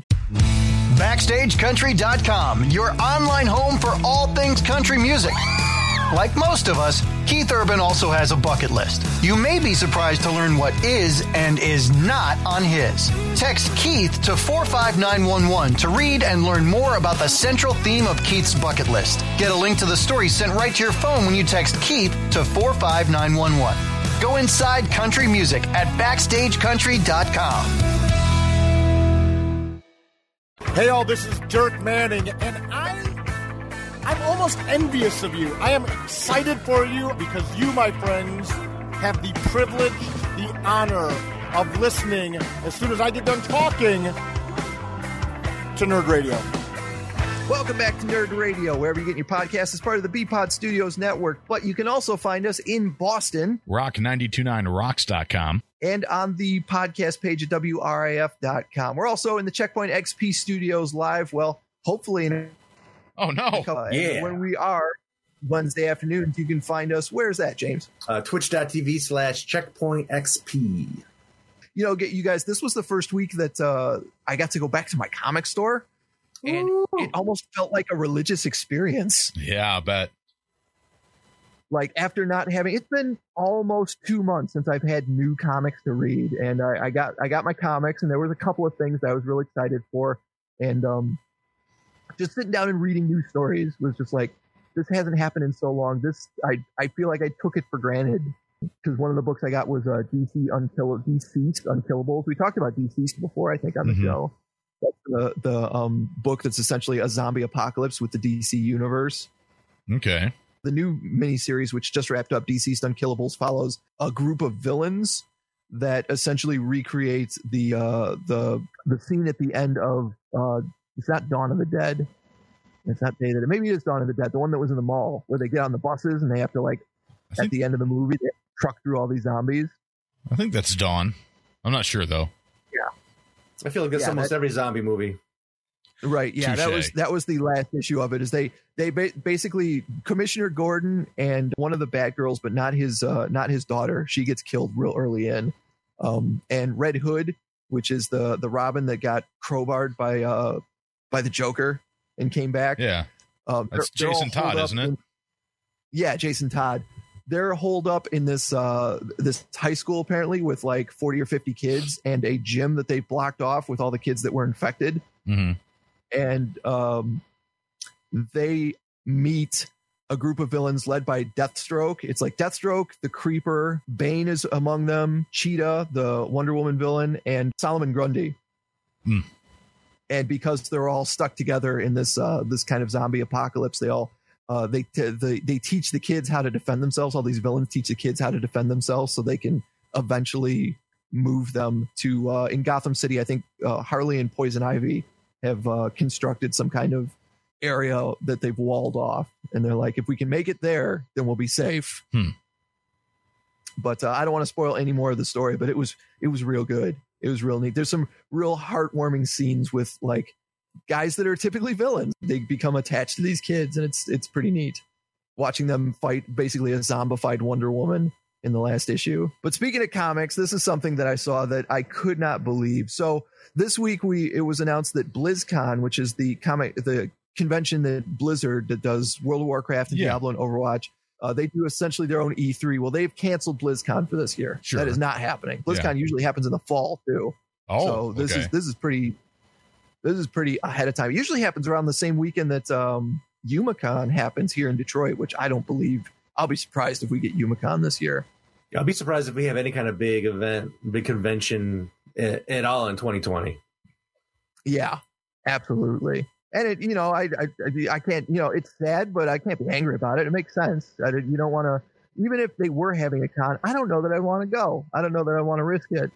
BackstageCountry.com, your online home for all things country music. Like most of us, Keith Urban also has a bucket list. You may be surprised to learn what is and is not on his. Text Keith to 45911 to read and learn more about the central theme of Keith's bucket list. Get a link to the story sent right to your phone when you text Keith to 45911. Go inside country music at BackstageCountry.com. Hey all, this is Dirk Manning, and I'm almost envious of you. I am excited for you because you, my friends, have the privilege, the honor of listening as soon as I get done talking to Nerd Radio. Welcome back to Nerd Radio, wherever you get your podcast as part of the B-Pod Studios network. But you can also find us in Boston. Rock929rocks.com. And on the podcast page at WRIF.com. We're also in the Checkpoint XP Studios live. Well, hopefully in... Oh, no. Yeah. When we are Wednesday afternoons, you can find us. Where's that, James? Twitch.tv/CheckpointXP. You guys, this was the first week that I got to go back to my comic store. And it almost felt like a religious experience. Yeah, I bet. like after not having, it's been almost 2 months since I've had new comics to read, and I got my comics, and there was a couple of things that I was really excited for, and just sitting down and reading new stories was just like, this hasn't happened in so long. This I feel like I took it for granted, because one of the books I got was Deceased Unkillables. We talked about Deceased before, I think, on the show. That's the book that's essentially a zombie apocalypse with the DC universe. Okay. The new miniseries, which just wrapped up, Deceased Unkillables, follows a group of villains that essentially recreates the scene at the end of it's not Dawn of the Dead. It's not Day of the Dead. Maybe it is Dawn of the Dead, the one that was in the mall where they get on the buses and they have to, like, at the end of the movie, they truck through all these zombies. I think that's Dawn. I'm not sure though. Yeah. I feel like it's almost every zombie movie. Right. Yeah. Touché. That was the last issue of it. Is they basically Commissioner Gordon and one of the bad girls, but not his daughter. She gets killed real early in. And Red Hood, which is the Robin that got crowbarred by the Joker and came back. Yeah. That's Jason Todd, isn't it? Yeah, Jason Todd. They're holed up in this high school apparently with like 40 or 50 kids and a gym that they blocked off with all the kids that were infected. Mm-hmm. And they meet a group of villains led by Deathstroke. It's like Deathstroke, the Creeper, Bane is among them, Cheetah, the Wonder Woman villain, and Solomon Grundy. Mm. And because they're all stuck together in this kind of zombie apocalypse, they all they teach the kids how to defend themselves. All these villains teach the kids how to defend themselves so they can eventually move them to in Gotham City. I think Harley and Poison Ivy have constructed some kind of area that they've walled off, and they're like, if we can make it there, then we'll be safe. But I don't want to spoil any more of the story, but it was real good. It was real neat. There's some real heartwarming scenes with like guys that are typically villains. They become attached to these kids, and it's pretty neat watching them fight basically a zombified Wonder Woman in the last issue. But speaking of comics, this is something that I saw that I could not believe. So this week it was announced that BlizzCon, which is the convention that Blizzard that does World of Warcraft and Diablo and Overwatch, they do essentially their own E3. Well, they've canceled BlizzCon for this year. Sure. That is not happening. BlizzCon usually happens in the fall too. Oh, so this is pretty ahead of time. It usually happens around the same weekend that YumaCon happens here in Detroit, which I don't believe. I'll be surprised if we get YumaCon this year. I'll be surprised if we have any kind of big event, big convention at all in 2020. Yeah, absolutely. And I can't, it's sad, but I can't be angry about it. It makes sense. You don't want to, even if they were having a con, I don't know that I want to go. I don't know that I want to risk it.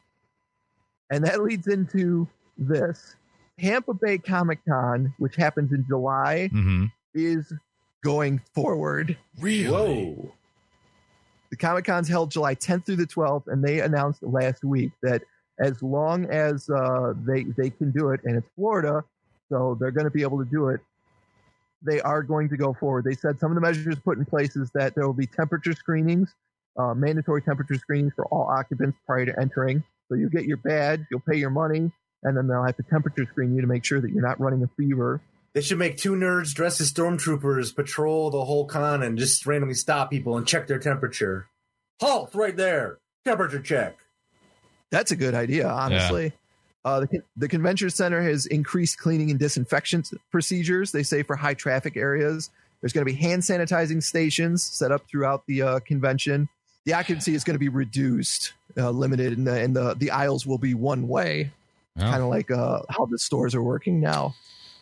And that leads into this. Tampa Bay Comic Con, which happens in July, is going forward. Really? Whoa. The Comic Con's held July 10th through the 12th, and they announced last week that as long as they can do it, and it's Florida, so they're going to be able to do it, they are going to go forward. They said some of the measures put in place is that there will be temperature screenings, mandatory temperature screenings for all occupants prior to entering. So you get your badge, you'll pay your money, and then they'll have to temperature screen you to make sure that you're not running a fever. They should make two nerds dressed as stormtroopers patrol the whole con and just randomly stop people and check their temperature. Halt right there. Temperature check. That's a good idea, honestly. Yeah. The convention center has increased cleaning and disinfection procedures, they say, for high traffic areas. There's going to be hand sanitizing stations set up throughout the convention. The occupancy is going to be reduced, limited, and the aisles will be one way, kind of like how the stores are working now.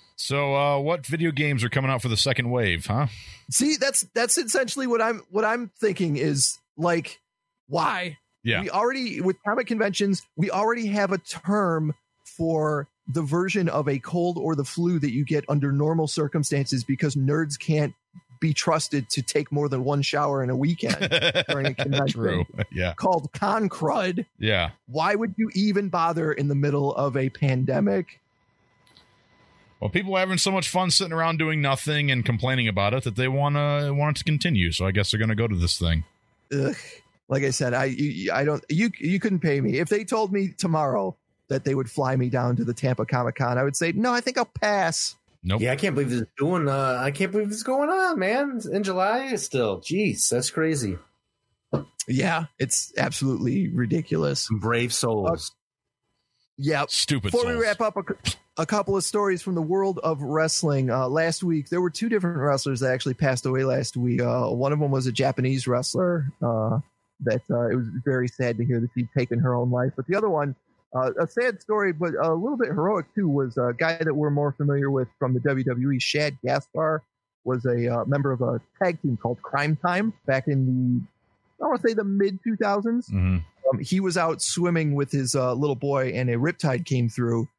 So what video games are coming out for the second wave, huh? See, that's essentially what I'm thinking is like, why? Yeah. We already, with comic conventions, we already have a term for the version of a cold or the flu that you get under normal circumstances because nerds can't be trusted to take more than one shower in a weekend during a convention. True. Yeah. Called con crud. Yeah. Why would you even bother in the middle of a pandemic? Well, people are having so much fun sitting around doing nothing and complaining about it that they want it to continue. So I guess they're going to go to this thing. Ugh. Like I said, you couldn't pay me. If they told me tomorrow that they would fly me down to the Tampa Comic Con, I would say, no, I think I'll pass. Nope. Yeah, I can't believe this is doing. I can't believe this is going on, man. In July still. Jeez, that's crazy. Yeah, it's absolutely ridiculous. Some brave souls. Yeah, stupid. Before souls. we wrap up, a couple of stories from the world of wrestling. Last week, there were two different wrestlers that actually passed away last week. One of them was a Japanese wrestler that it was very sad to hear that she'd taken her own life. But the other one, a sad story, but a little bit heroic too, was a guy that we're more familiar with from the WWE. Shad Gaspar was a member of a tag team called Crime Time back in the, I want to say, the mid 2000s. Mm-hmm. He was out swimming with his little boy, and a riptide came through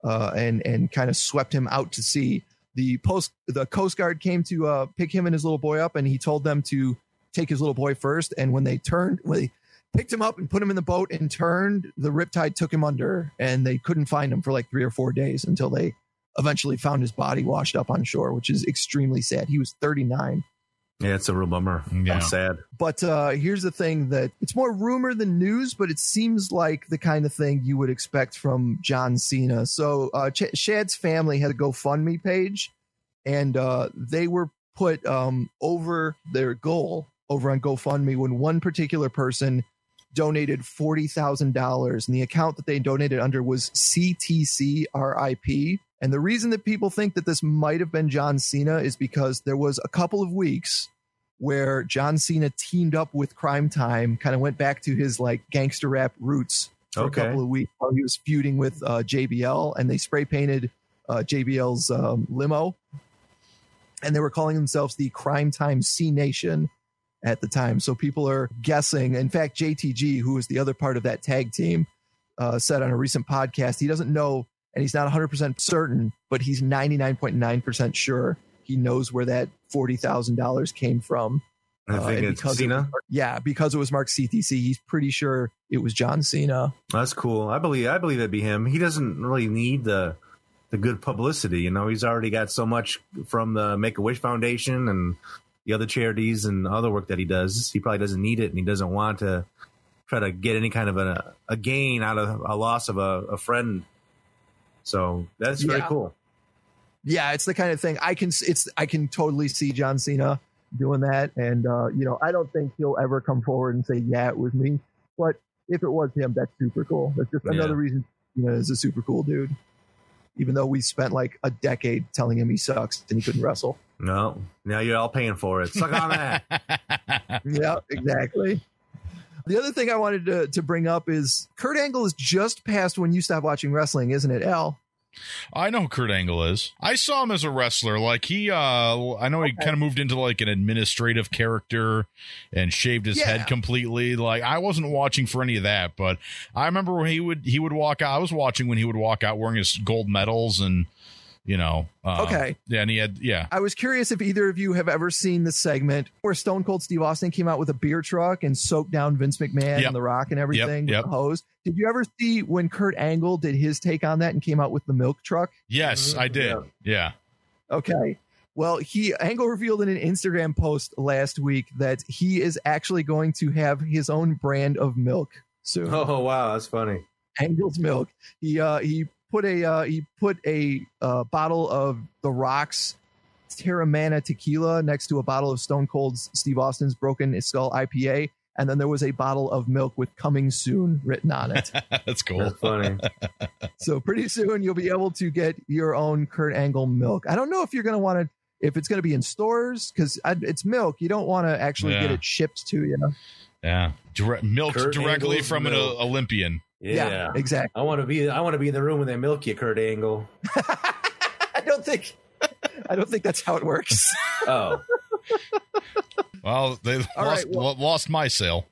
and kind of swept him out to sea. The Coast Guard came to pick him and his little boy up, and he told them to take his little boy first. And when they picked him up and put him in the boat and turned, the riptide took him under, and they couldn't find him for like 3 or 4 days until they eventually found his body washed up on shore, which is extremely sad. He was 39. Yeah, it's a real bummer. Yeah. I'm sad. But here's the thing, that it's more rumor than news, but it seems like the kind of thing you would expect from John Cena. So Shad's family had a GoFundMe page, and they were put over their goal over on GoFundMe when one particular person donated $40,000, and the account that they donated under was CTC RIP. And the reason that people think that this might have been John Cena is because there was a couple of weeks where John Cena teamed up with Crime Time, kind of went back to his like gangster rap roots for a couple of weeks while he was feuding with JBL, and they spray painted JBL's limo, and they were calling themselves the Crime Time C Nation at the time. So people are guessing. In fact, JTG, who was the other part of that tag team, said on a recent podcast he doesn't know, and he's not 100% certain, but he's 99.9% sure he knows where that $40,000 came from. I think it's Cena. Because it was marked CTC, he's pretty sure it was John Cena. That's cool. I believe it'd be him. He doesn't really need the good publicity. You know, he's already got so much from the Make-A-Wish Foundation and the other charities and other work that he does. He probably doesn't need it, and he doesn't want to try to get any kind of a gain out of a loss of a friend. So that's very cool. Yeah, it's the kind of thing I can totally see John Cena doing that. And, I don't think he'll ever come forward and say, yeah, it was me. But if it was him, that's super cool. That's just another reason is a super cool dude. Even though we spent like a decade telling him he sucks and he couldn't wrestle. No, now you're all paying for it. Suck on that. Yeah, exactly. The other thing I wanted to bring up is Kurt Angle is just past when you stop watching wrestling, isn't it, Al? I know who Kurt Angle is. I saw him as a wrestler. Like he kind of moved into like an administrative character and shaved his head completely. Like I wasn't watching for any of that, but I remember when he would walk out. I was watching when he would walk out wearing his gold medals and okay. Yeah, and he had I was curious if either of you have ever seen the segment where Stone Cold Steve Austin came out with a beer truck and soaked down Vince McMahon and The Rock and everything with the hose. Did you ever see when Kurt Angle did his take on that and came out with the milk truck? Yes, I did. Yeah. Okay. Well, Angle revealed in an Instagram post last week that he is actually going to have his own brand of milk soon. Oh wow, that's funny. Angle's Milk. He put a bottle of The Rock's Terramana tequila next to a bottle of Stone Cold Steve Austin's Broken Skull IPA, and then there was a bottle of milk with "coming soon" written on it. That's cool. That's funny. So pretty soon you'll be able to get your own Kurt Angle milk. I don't know if you're going to want to, if it's going to be in stores, because it's milk. You don't want to actually get it shipped to you. Yeah, milked Kurt directly Angle's from milk. an Olympian. Yeah, exactly. I want to be in the room when they milk you, Kurt Angle. I don't think that's how it works. Oh. Well, they lost my sale.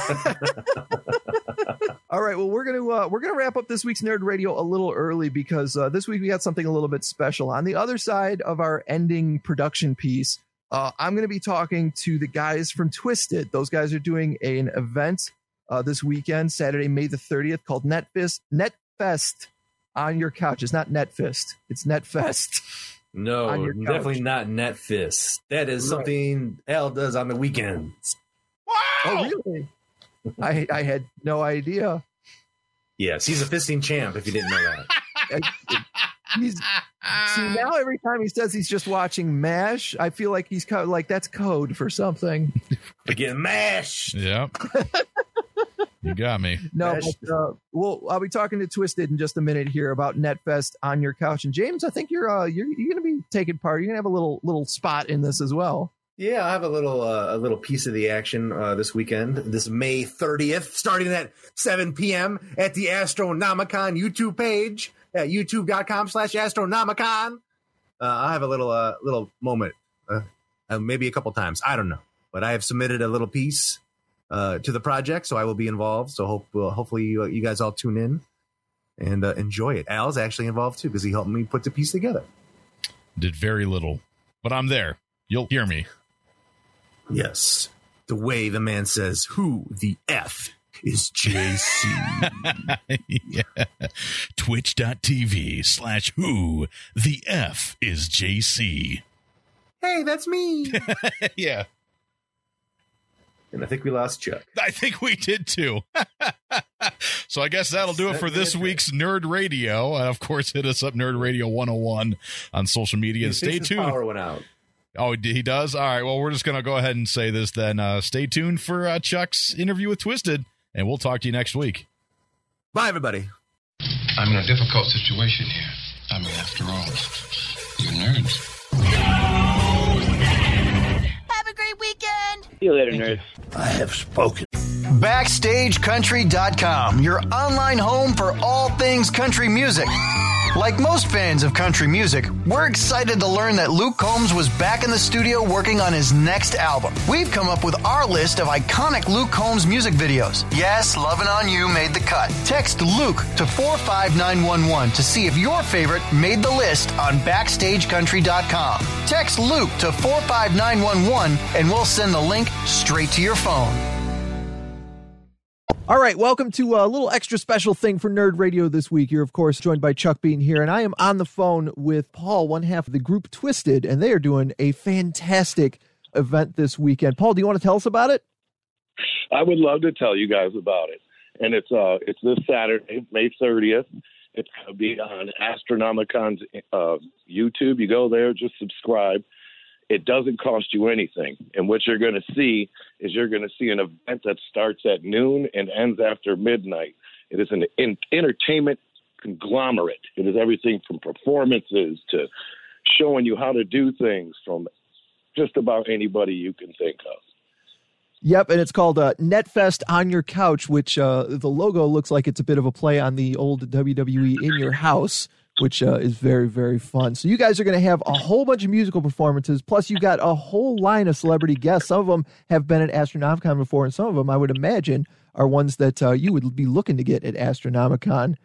All right. Well, we're gonna wrap up this week's Nerd Radio a little early because this week we got something a little bit special. On the other side of our ending production piece, I'm going to be talking to the guys from Twisted. Those guys are doing an event this weekend, Saturday, May the 30th, called NetFest on your couch. It's not NetFist. It's NetFest. No, definitely not NetFist. That is something Al does on the weekends. Wow! Oh, really? I had no idea. Yes, he's a fisting champ, if you didn't know that. See, now every time he says he's just watching MASH, I feel like he's like that's code for something. We're getting mashed. Yep. You got me. No, but, I'll be talking to Twisted in just a minute here about NetFest on your couch. And James, I think you're going to be taking part. You're going to have a little spot in this as well. Yeah, I have a little piece of the action this weekend, this May 30th, starting at 7 p.m. at the Astronomicon YouTube page at youtube.com/Astronomicon. I have a little moment, maybe a couple times. I don't know, but I have submitted a little piece to the project, so I will be involved. So hopefully you guys all tune in and enjoy it. Al's actually involved too because he helped me put the piece together. Did very little, but I'm there. You'll hear me. Yes. The way the man says, who the F is JC. Yeah. Twitch.tv/who the F is JC. Hey, that's me. Yeah. And I think we lost Chuck. I think we did too. So I guess that'll do it for this week's Nerd Radio. And of course, hit us up, Nerd Radio 101 on social media. And stay tuned. Power went out. Oh, he does? All right. Well, we're just going to go ahead and say this then. Stay tuned for Chuck's interview with Twisted, and we'll talk to you next week. Bye, everybody. I'm in a difficult situation here. I mean, after all, you're nerds. Have a great weekend. See you later, nerds. I have spoken. BackstageCountry.com, your online home for all things country music. Like most fans of country music, we're excited to learn that Luke Combs was back in the studio working on his next album. We've come up with our list of iconic Luke Combs music videos. Yes, Lovin' On You made the cut. Text Luke to 45911 to see if your favorite made the list on BackstageCountry.com. Text Luke to 45911 and we'll send the link straight to your phone. All right, welcome to a little extra special thing for Nerd Radio this week. You're, of course, joined by Chuck Bean here, and I am on the phone with Paul, one half of the group Twisted, and they are doing a fantastic event this weekend. Paul, do you want to tell us about it? I would love to tell you guys about it, and it's this Saturday, May 30th. It's going to be on Astronomicon's YouTube. You go there, just subscribe. It doesn't cost you anything. And what you're going to see is you're going to see an event that starts at noon and ends after midnight. It is an entertainment conglomerate. It is everything from performances to showing you how to do things from just about anybody you can think of. Yep, and it's called NetFest on Your Couch, which the logo looks like it's a bit of a play on the old WWE In Your House, which is very, very fun. So you guys are going to have a whole bunch of musical performances, plus you got a whole line of celebrity guests. Some of them have been at Astronomicon before, and some of them, I would imagine, are ones that you would be looking to get at Astronomicon.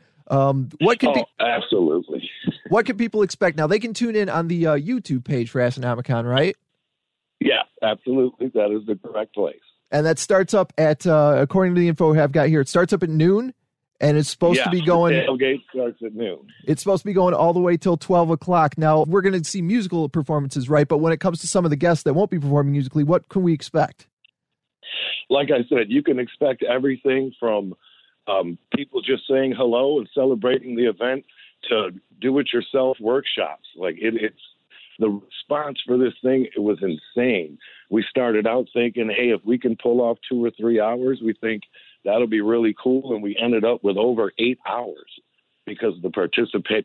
Absolutely. What can people expect? Now, they can tune in on the YouTube page for Astronomicon, right? Yeah, absolutely. That is the correct place. And that starts up at, according to the info I've got here, it starts up at noon. And it's supposed to be going. The tailgate starts at noon. It's supposed to be going all the way till 12 o'clock. Now, we're going to see musical performances, right? But when it comes to some of the guests that won't be performing musically, what can we expect? Like I said, you can expect everything from people just saying hello and celebrating the event to do-it-yourself workshops. Like it's the response for this thing. It was insane. We started out thinking, hey, if we can pull off 2 or 3 hours, we think that'll be really cool. And we ended up with over 8 hours because the participation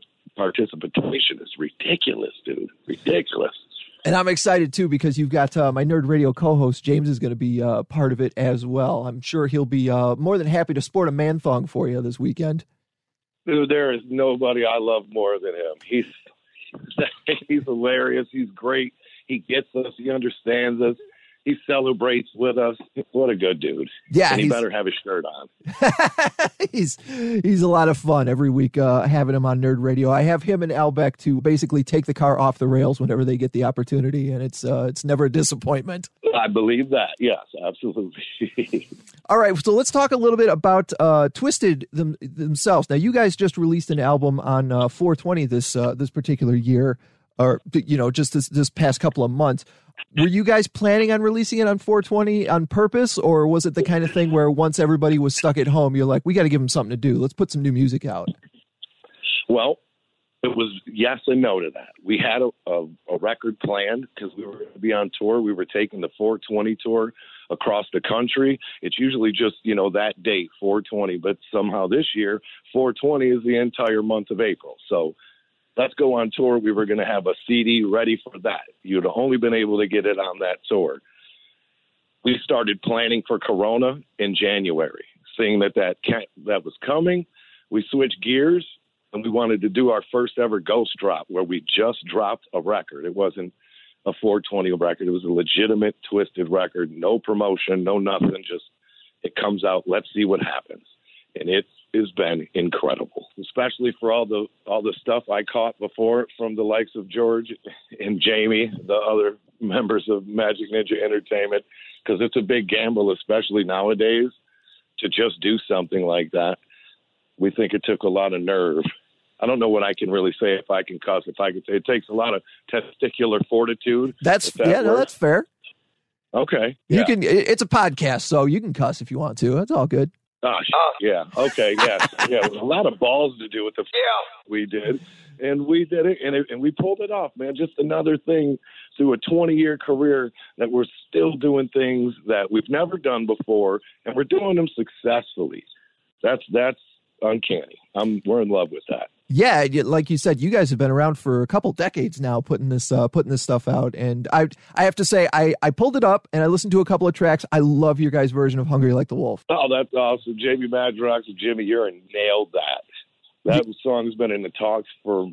is ridiculous, dude. Ridiculous. And I'm excited, too, because you've got my Nerd Radio co-host, James, is going to be part of it as well. I'm sure he'll be more than happy to sport a man-thong for you this weekend. Dude, there is nobody I love more than him. He's hilarious. He's great. He gets us. He understands us. He celebrates with us. What a good dude. Yeah. And he better have his shirt on. He's a lot of fun every week having him on Nerd Radio. I have him and Al Beck to basically take the car off the rails whenever they get the opportunity, and it's never a disappointment. I believe that. Yes, absolutely. All right, so let's talk a little bit about Twisted themselves. Now, you guys just released an album on 420 this particular year, or just this past couple of months. Were you guys planning on releasing it on 420 on purpose, or was it the kind of thing where once everybody was stuck at home, you're like, we got to give them something to do. Let's put some new music out? Well, It was yes and no to that. We had a record planned because we were going to be on tour. We were taking the 420 tour across the country. It's usually just, that date, 420. But somehow this year, 420 is the entire month of April. So let's go on tour. We were going to have a CD ready for that. You'd only been able to get it on that tour. We started planning for Corona in January, seeing that was coming. We switched gears. And we wanted to do our first ever Ghost drop where we just dropped a record. It wasn't a 420 record. It was a legitimate Twisted record. No promotion, no nothing. Just it comes out. Let's see what happens. And it has been incredible, especially for all the stuff I caught before from the likes of George and Jamie, the other members of Magic Ninja Entertainment, because it's a big gamble, especially nowadays, to just do something like that. We think it took a lot of nerve. I don't know what I can really say if I can cuss. If I could say it takes a lot of testicular fortitude. That's fair. Okay. You can. It's a podcast, so you can cuss if you want to. That's all good. Yeah. Okay. Yeah. Yeah. It was a lot of balls to do with the we did, and we did it, and we pulled it off, man. Just another thing through a 20-year career that we're still doing things that we've never done before, and we're doing them successfully. That's uncanny. We're in love with that. Yeah, like you said, you guys have been around for a couple decades now, putting this stuff out. And I have to say, I pulled it up and I listened to a couple of tracks. I love your guys' version of "Hungry Like the Wolf." Oh, that's awesome, Jamie Madrox and Jimmy. You're nailed that. That song's been in the talks for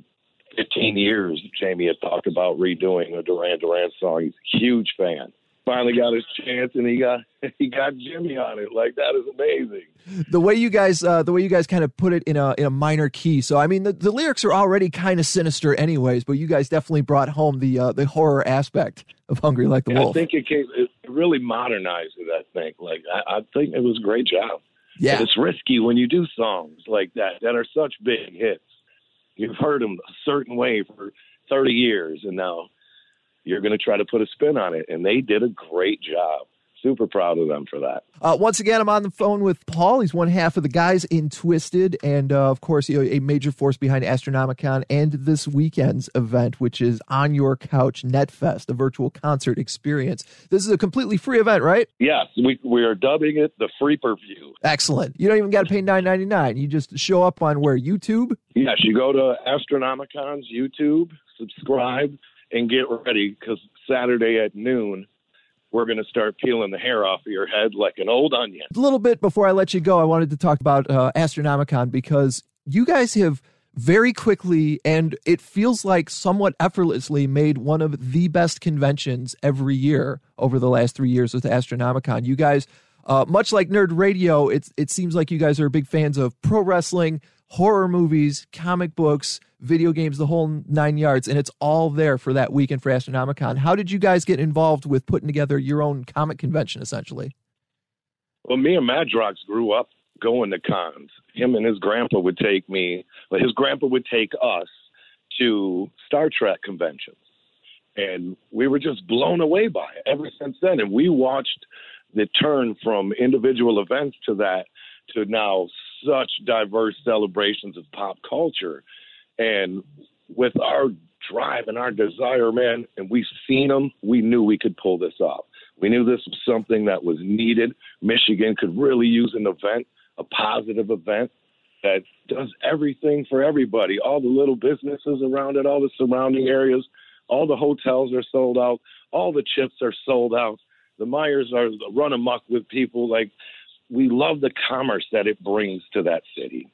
15 years. Jamie had talked about redoing a Duran Duran song. He's a huge fan. Finally got his chance, and he got Jimmy on it. Like, that is amazing. The way you guys kind of put it in a minor key. So I mean, the lyrics are already kind of sinister, anyways. But you guys definitely brought home the horror aspect of "Hungry Like the Wolf." I think it really modernized it. I think. Like, I think it was a great job. Yeah, but it's risky when you do songs like that are such big hits. You've heard them a certain way for 30 years, and now you're going to try to put a spin on it, and they did a great job. Super proud of them for that. Once again, I'm on the phone with Paul. He's one half of the guys in Twisted, and of course, a major force behind Astronomicon and this weekend's event, which is On Your Couch NetFest, a virtual concert experience. This is a completely free event, right? Yes, we are dubbing it the Free Per View. Excellent. You don't even got to pay $9.99. You just show up on where? YouTube? Yes, you go to Astronomicon's YouTube, subscribe, and get ready, because Saturday at noon, we're going to start peeling the hair off of your head like an old onion. A little bit before I let you go, I wanted to talk about Astronomicon, because you guys have very quickly, and it feels like somewhat effortlessly, made one of the best conventions every year over the last 3 years with Astronomicon. You guys, much like Nerd Radio, it seems like you guys are big fans of pro wrestling, horror movies, comic books, video games, the whole 9 yards, and it's all there for that weekend for Astronomicon. How did you guys get involved with putting together your own comic convention, essentially? Well, me and Madrox grew up going to cons. Him and his grandpa would take me, but his grandpa would take us to Star Trek conventions. And we were just blown away by it ever since then. And we watched the turn from individual events to that to now such diverse celebrations of pop culture. And with our drive and our desire, man, and we've seen them, we knew we could pull this off. We knew this was something that was needed. Michigan could really use an event, a positive event that does everything for everybody. All the little businesses around it, all the surrounding areas, all the hotels are sold out. All the chips are sold out. The Myers are run amok with people. Like, we love the commerce that it brings to that city.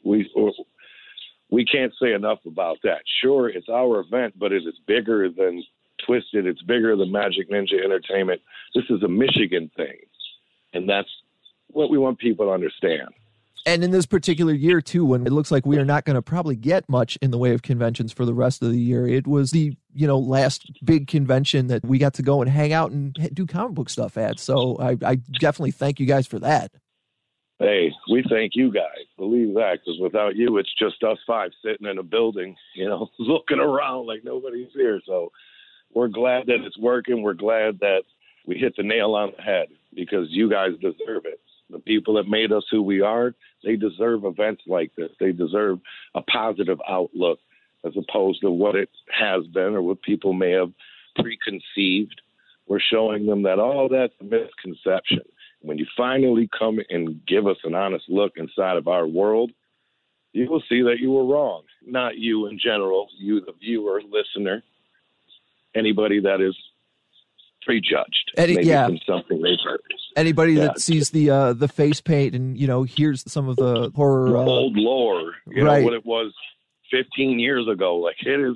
We can't say enough about that. Sure, it's our event, but it is bigger than Twisted. It's bigger than Magic Ninja Entertainment. This is a Michigan thing, and that's what we want people to understand. And in this particular year, too, when it looks like we are not going to probably get much in the way of conventions for the rest of the year, it was the last big convention that we got to go and hang out and do comic book stuff at. So I definitely thank you guys for that. Hey, we thank you guys. Believe that, because without you, it's just us five sitting in a building, looking around like nobody's here. So we're glad that it's working. We're glad that we hit the nail on the head, because you guys deserve it. The people that made us who we are, they deserve events like this. They deserve a positive outlook as opposed to what it has been or what people may have preconceived. We're showing them that all that's a misconception. When you finally come and give us an honest look inside of our world, you will see that you were wrong. Not you in general, you, the viewer, listener, anybody that is prejudged. Maybe from something they've heard. Anybody that sees the face paint and, hears some of the horror. Old lore, right. know what it was 15 years ago. Like,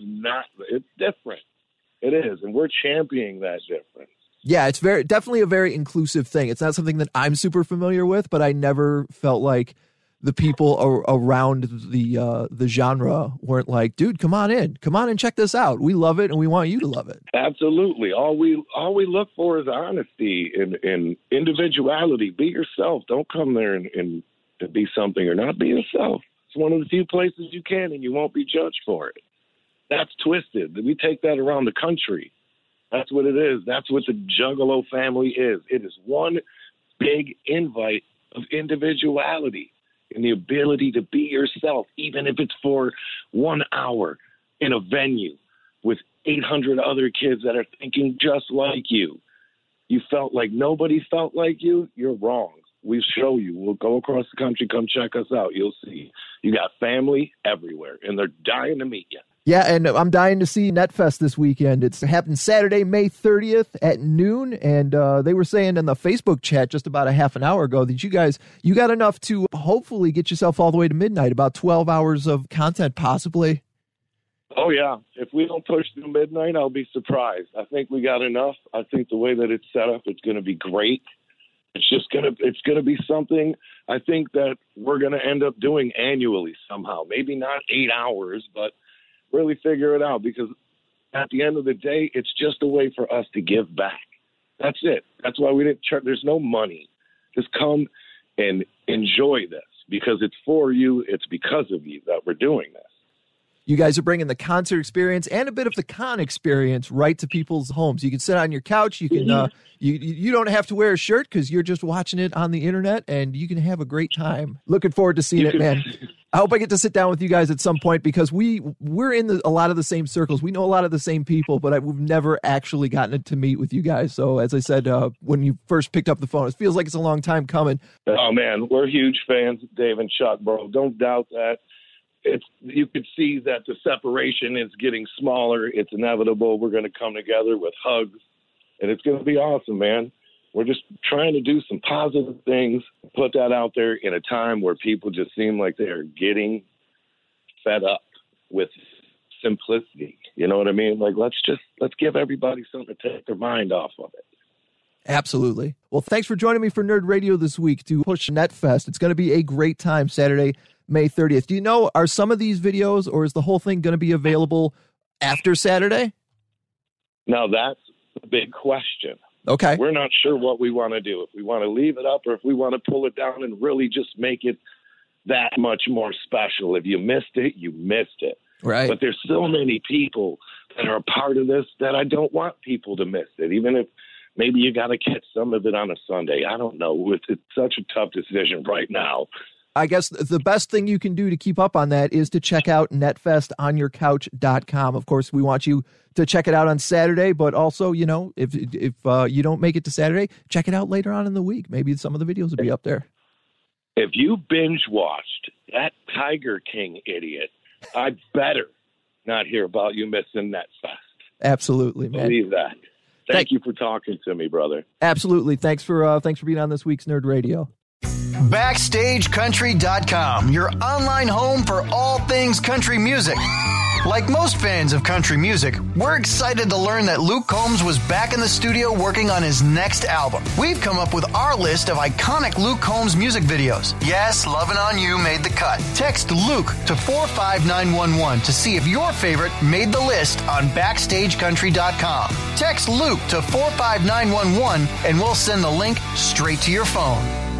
it's different. It is, and we're championing that difference. Yeah, it's definitely a very inclusive thing. It's not something that I'm super familiar with, but I never felt like the people around the genre weren't like, dude, come on and check this out. We love it, and we want you to love it. Absolutely. All we look for is honesty and individuality. Be yourself. Don't come there and be something or not. Be yourself. It's one of the few places you can, and you won't be judged for it. That's twisted. We take that around the country. That's what it is. That's what the Juggalo family is. It is one big invite of individuality and the ability to be yourself, even if it's for 1 hour in a venue with 800 other kids that are thinking just like you. You felt like nobody felt like you? You're wrong. We'll show you. We'll go across the country. Come check us out. You'll see. You got family everywhere, and they're dying to meet you. Yeah, and I'm dying to see NetFest this weekend. It's happening Saturday, May 30th at noon, and they were saying in the Facebook chat just about a half an hour ago that you got enough to hopefully get yourself all the way to midnight, about 12 hours of content possibly. Oh, yeah. If we don't push through midnight, I'll be surprised. I think we got enough. I think the way that it's set up, it's going to be great. It's going to be something I think that we're going to end up doing annually somehow. Maybe not 8 hours, but really figure it out, because at the end of the day, it's just a way for us to give back. That's it. That's why we didn't charge. There's no money. Just come and enjoy this, because it's for you. It's because of you that we're doing this. You guys are bringing the concert experience and a bit of the con experience right to people's homes. You can sit on your couch. You can you don't have to wear a shirt because you're just watching it on the internet, and you can have a great time. Looking forward to seeing it, man. I hope I get to sit down with you guys at some point, because we're in a lot of the same circles. We know a lot of the same people, but we've never actually gotten to meet with you guys. So as I said, when you first picked up the phone, it feels like it's a long time coming. Oh, man, we're huge fans of Dave and Chuck, bro. Don't doubt that. You could see that the separation is getting smaller. It's inevitable. We're going to come together with hugs, and it's going to be awesome, man. We're just trying to do some positive things, put that out there in a time where people just seem like they're getting fed up with simplicity. You know what I mean? Like, let's give everybody something to take their mind off of it. Absolutely. Well, thanks for joining me for Nerd Radio this week to push NetFest. It's going to be a great time Saturday, May 30th. Do you know, are some of these videos, or is the whole thing going to be available after Saturday? Now, that's the big question. Okay. We're not sure what we want to do. If we want to leave it up, or if we want to pull it down and really just make it that much more special. If you missed it, you missed it. Right. But there's so many people that are a part of this that I don't want people to miss it, even if maybe you got to catch some of it on a Sunday. I don't know. It's such a tough decision right now. I guess the best thing you can do to keep up on that is to check out netfestonyourcouch.com. Of course, we want you to check it out on Saturday, but also, if you don't make it to Saturday, check it out later on in the week. Maybe some of the videos will be up there. If you binge watched that Tiger King idiot, I better not hear about you missing NetFest. Absolutely, man. Believe that. Thank you for talking to me, brother. Absolutely. Thanks for being on this week's Nerd Radio. BackstageCountry.com, your online home for all things country music. Like most fans of country music, we're excited to learn that Luke Combs was back in the studio working on his next album. We've come up with our list of iconic Luke Combs music videos. Yes, Lovin' On You made the cut. Text Luke to 45911 to see if your favorite made the list on BackstageCountry.com. Text Luke to 45911 and we'll send the link straight to your phone.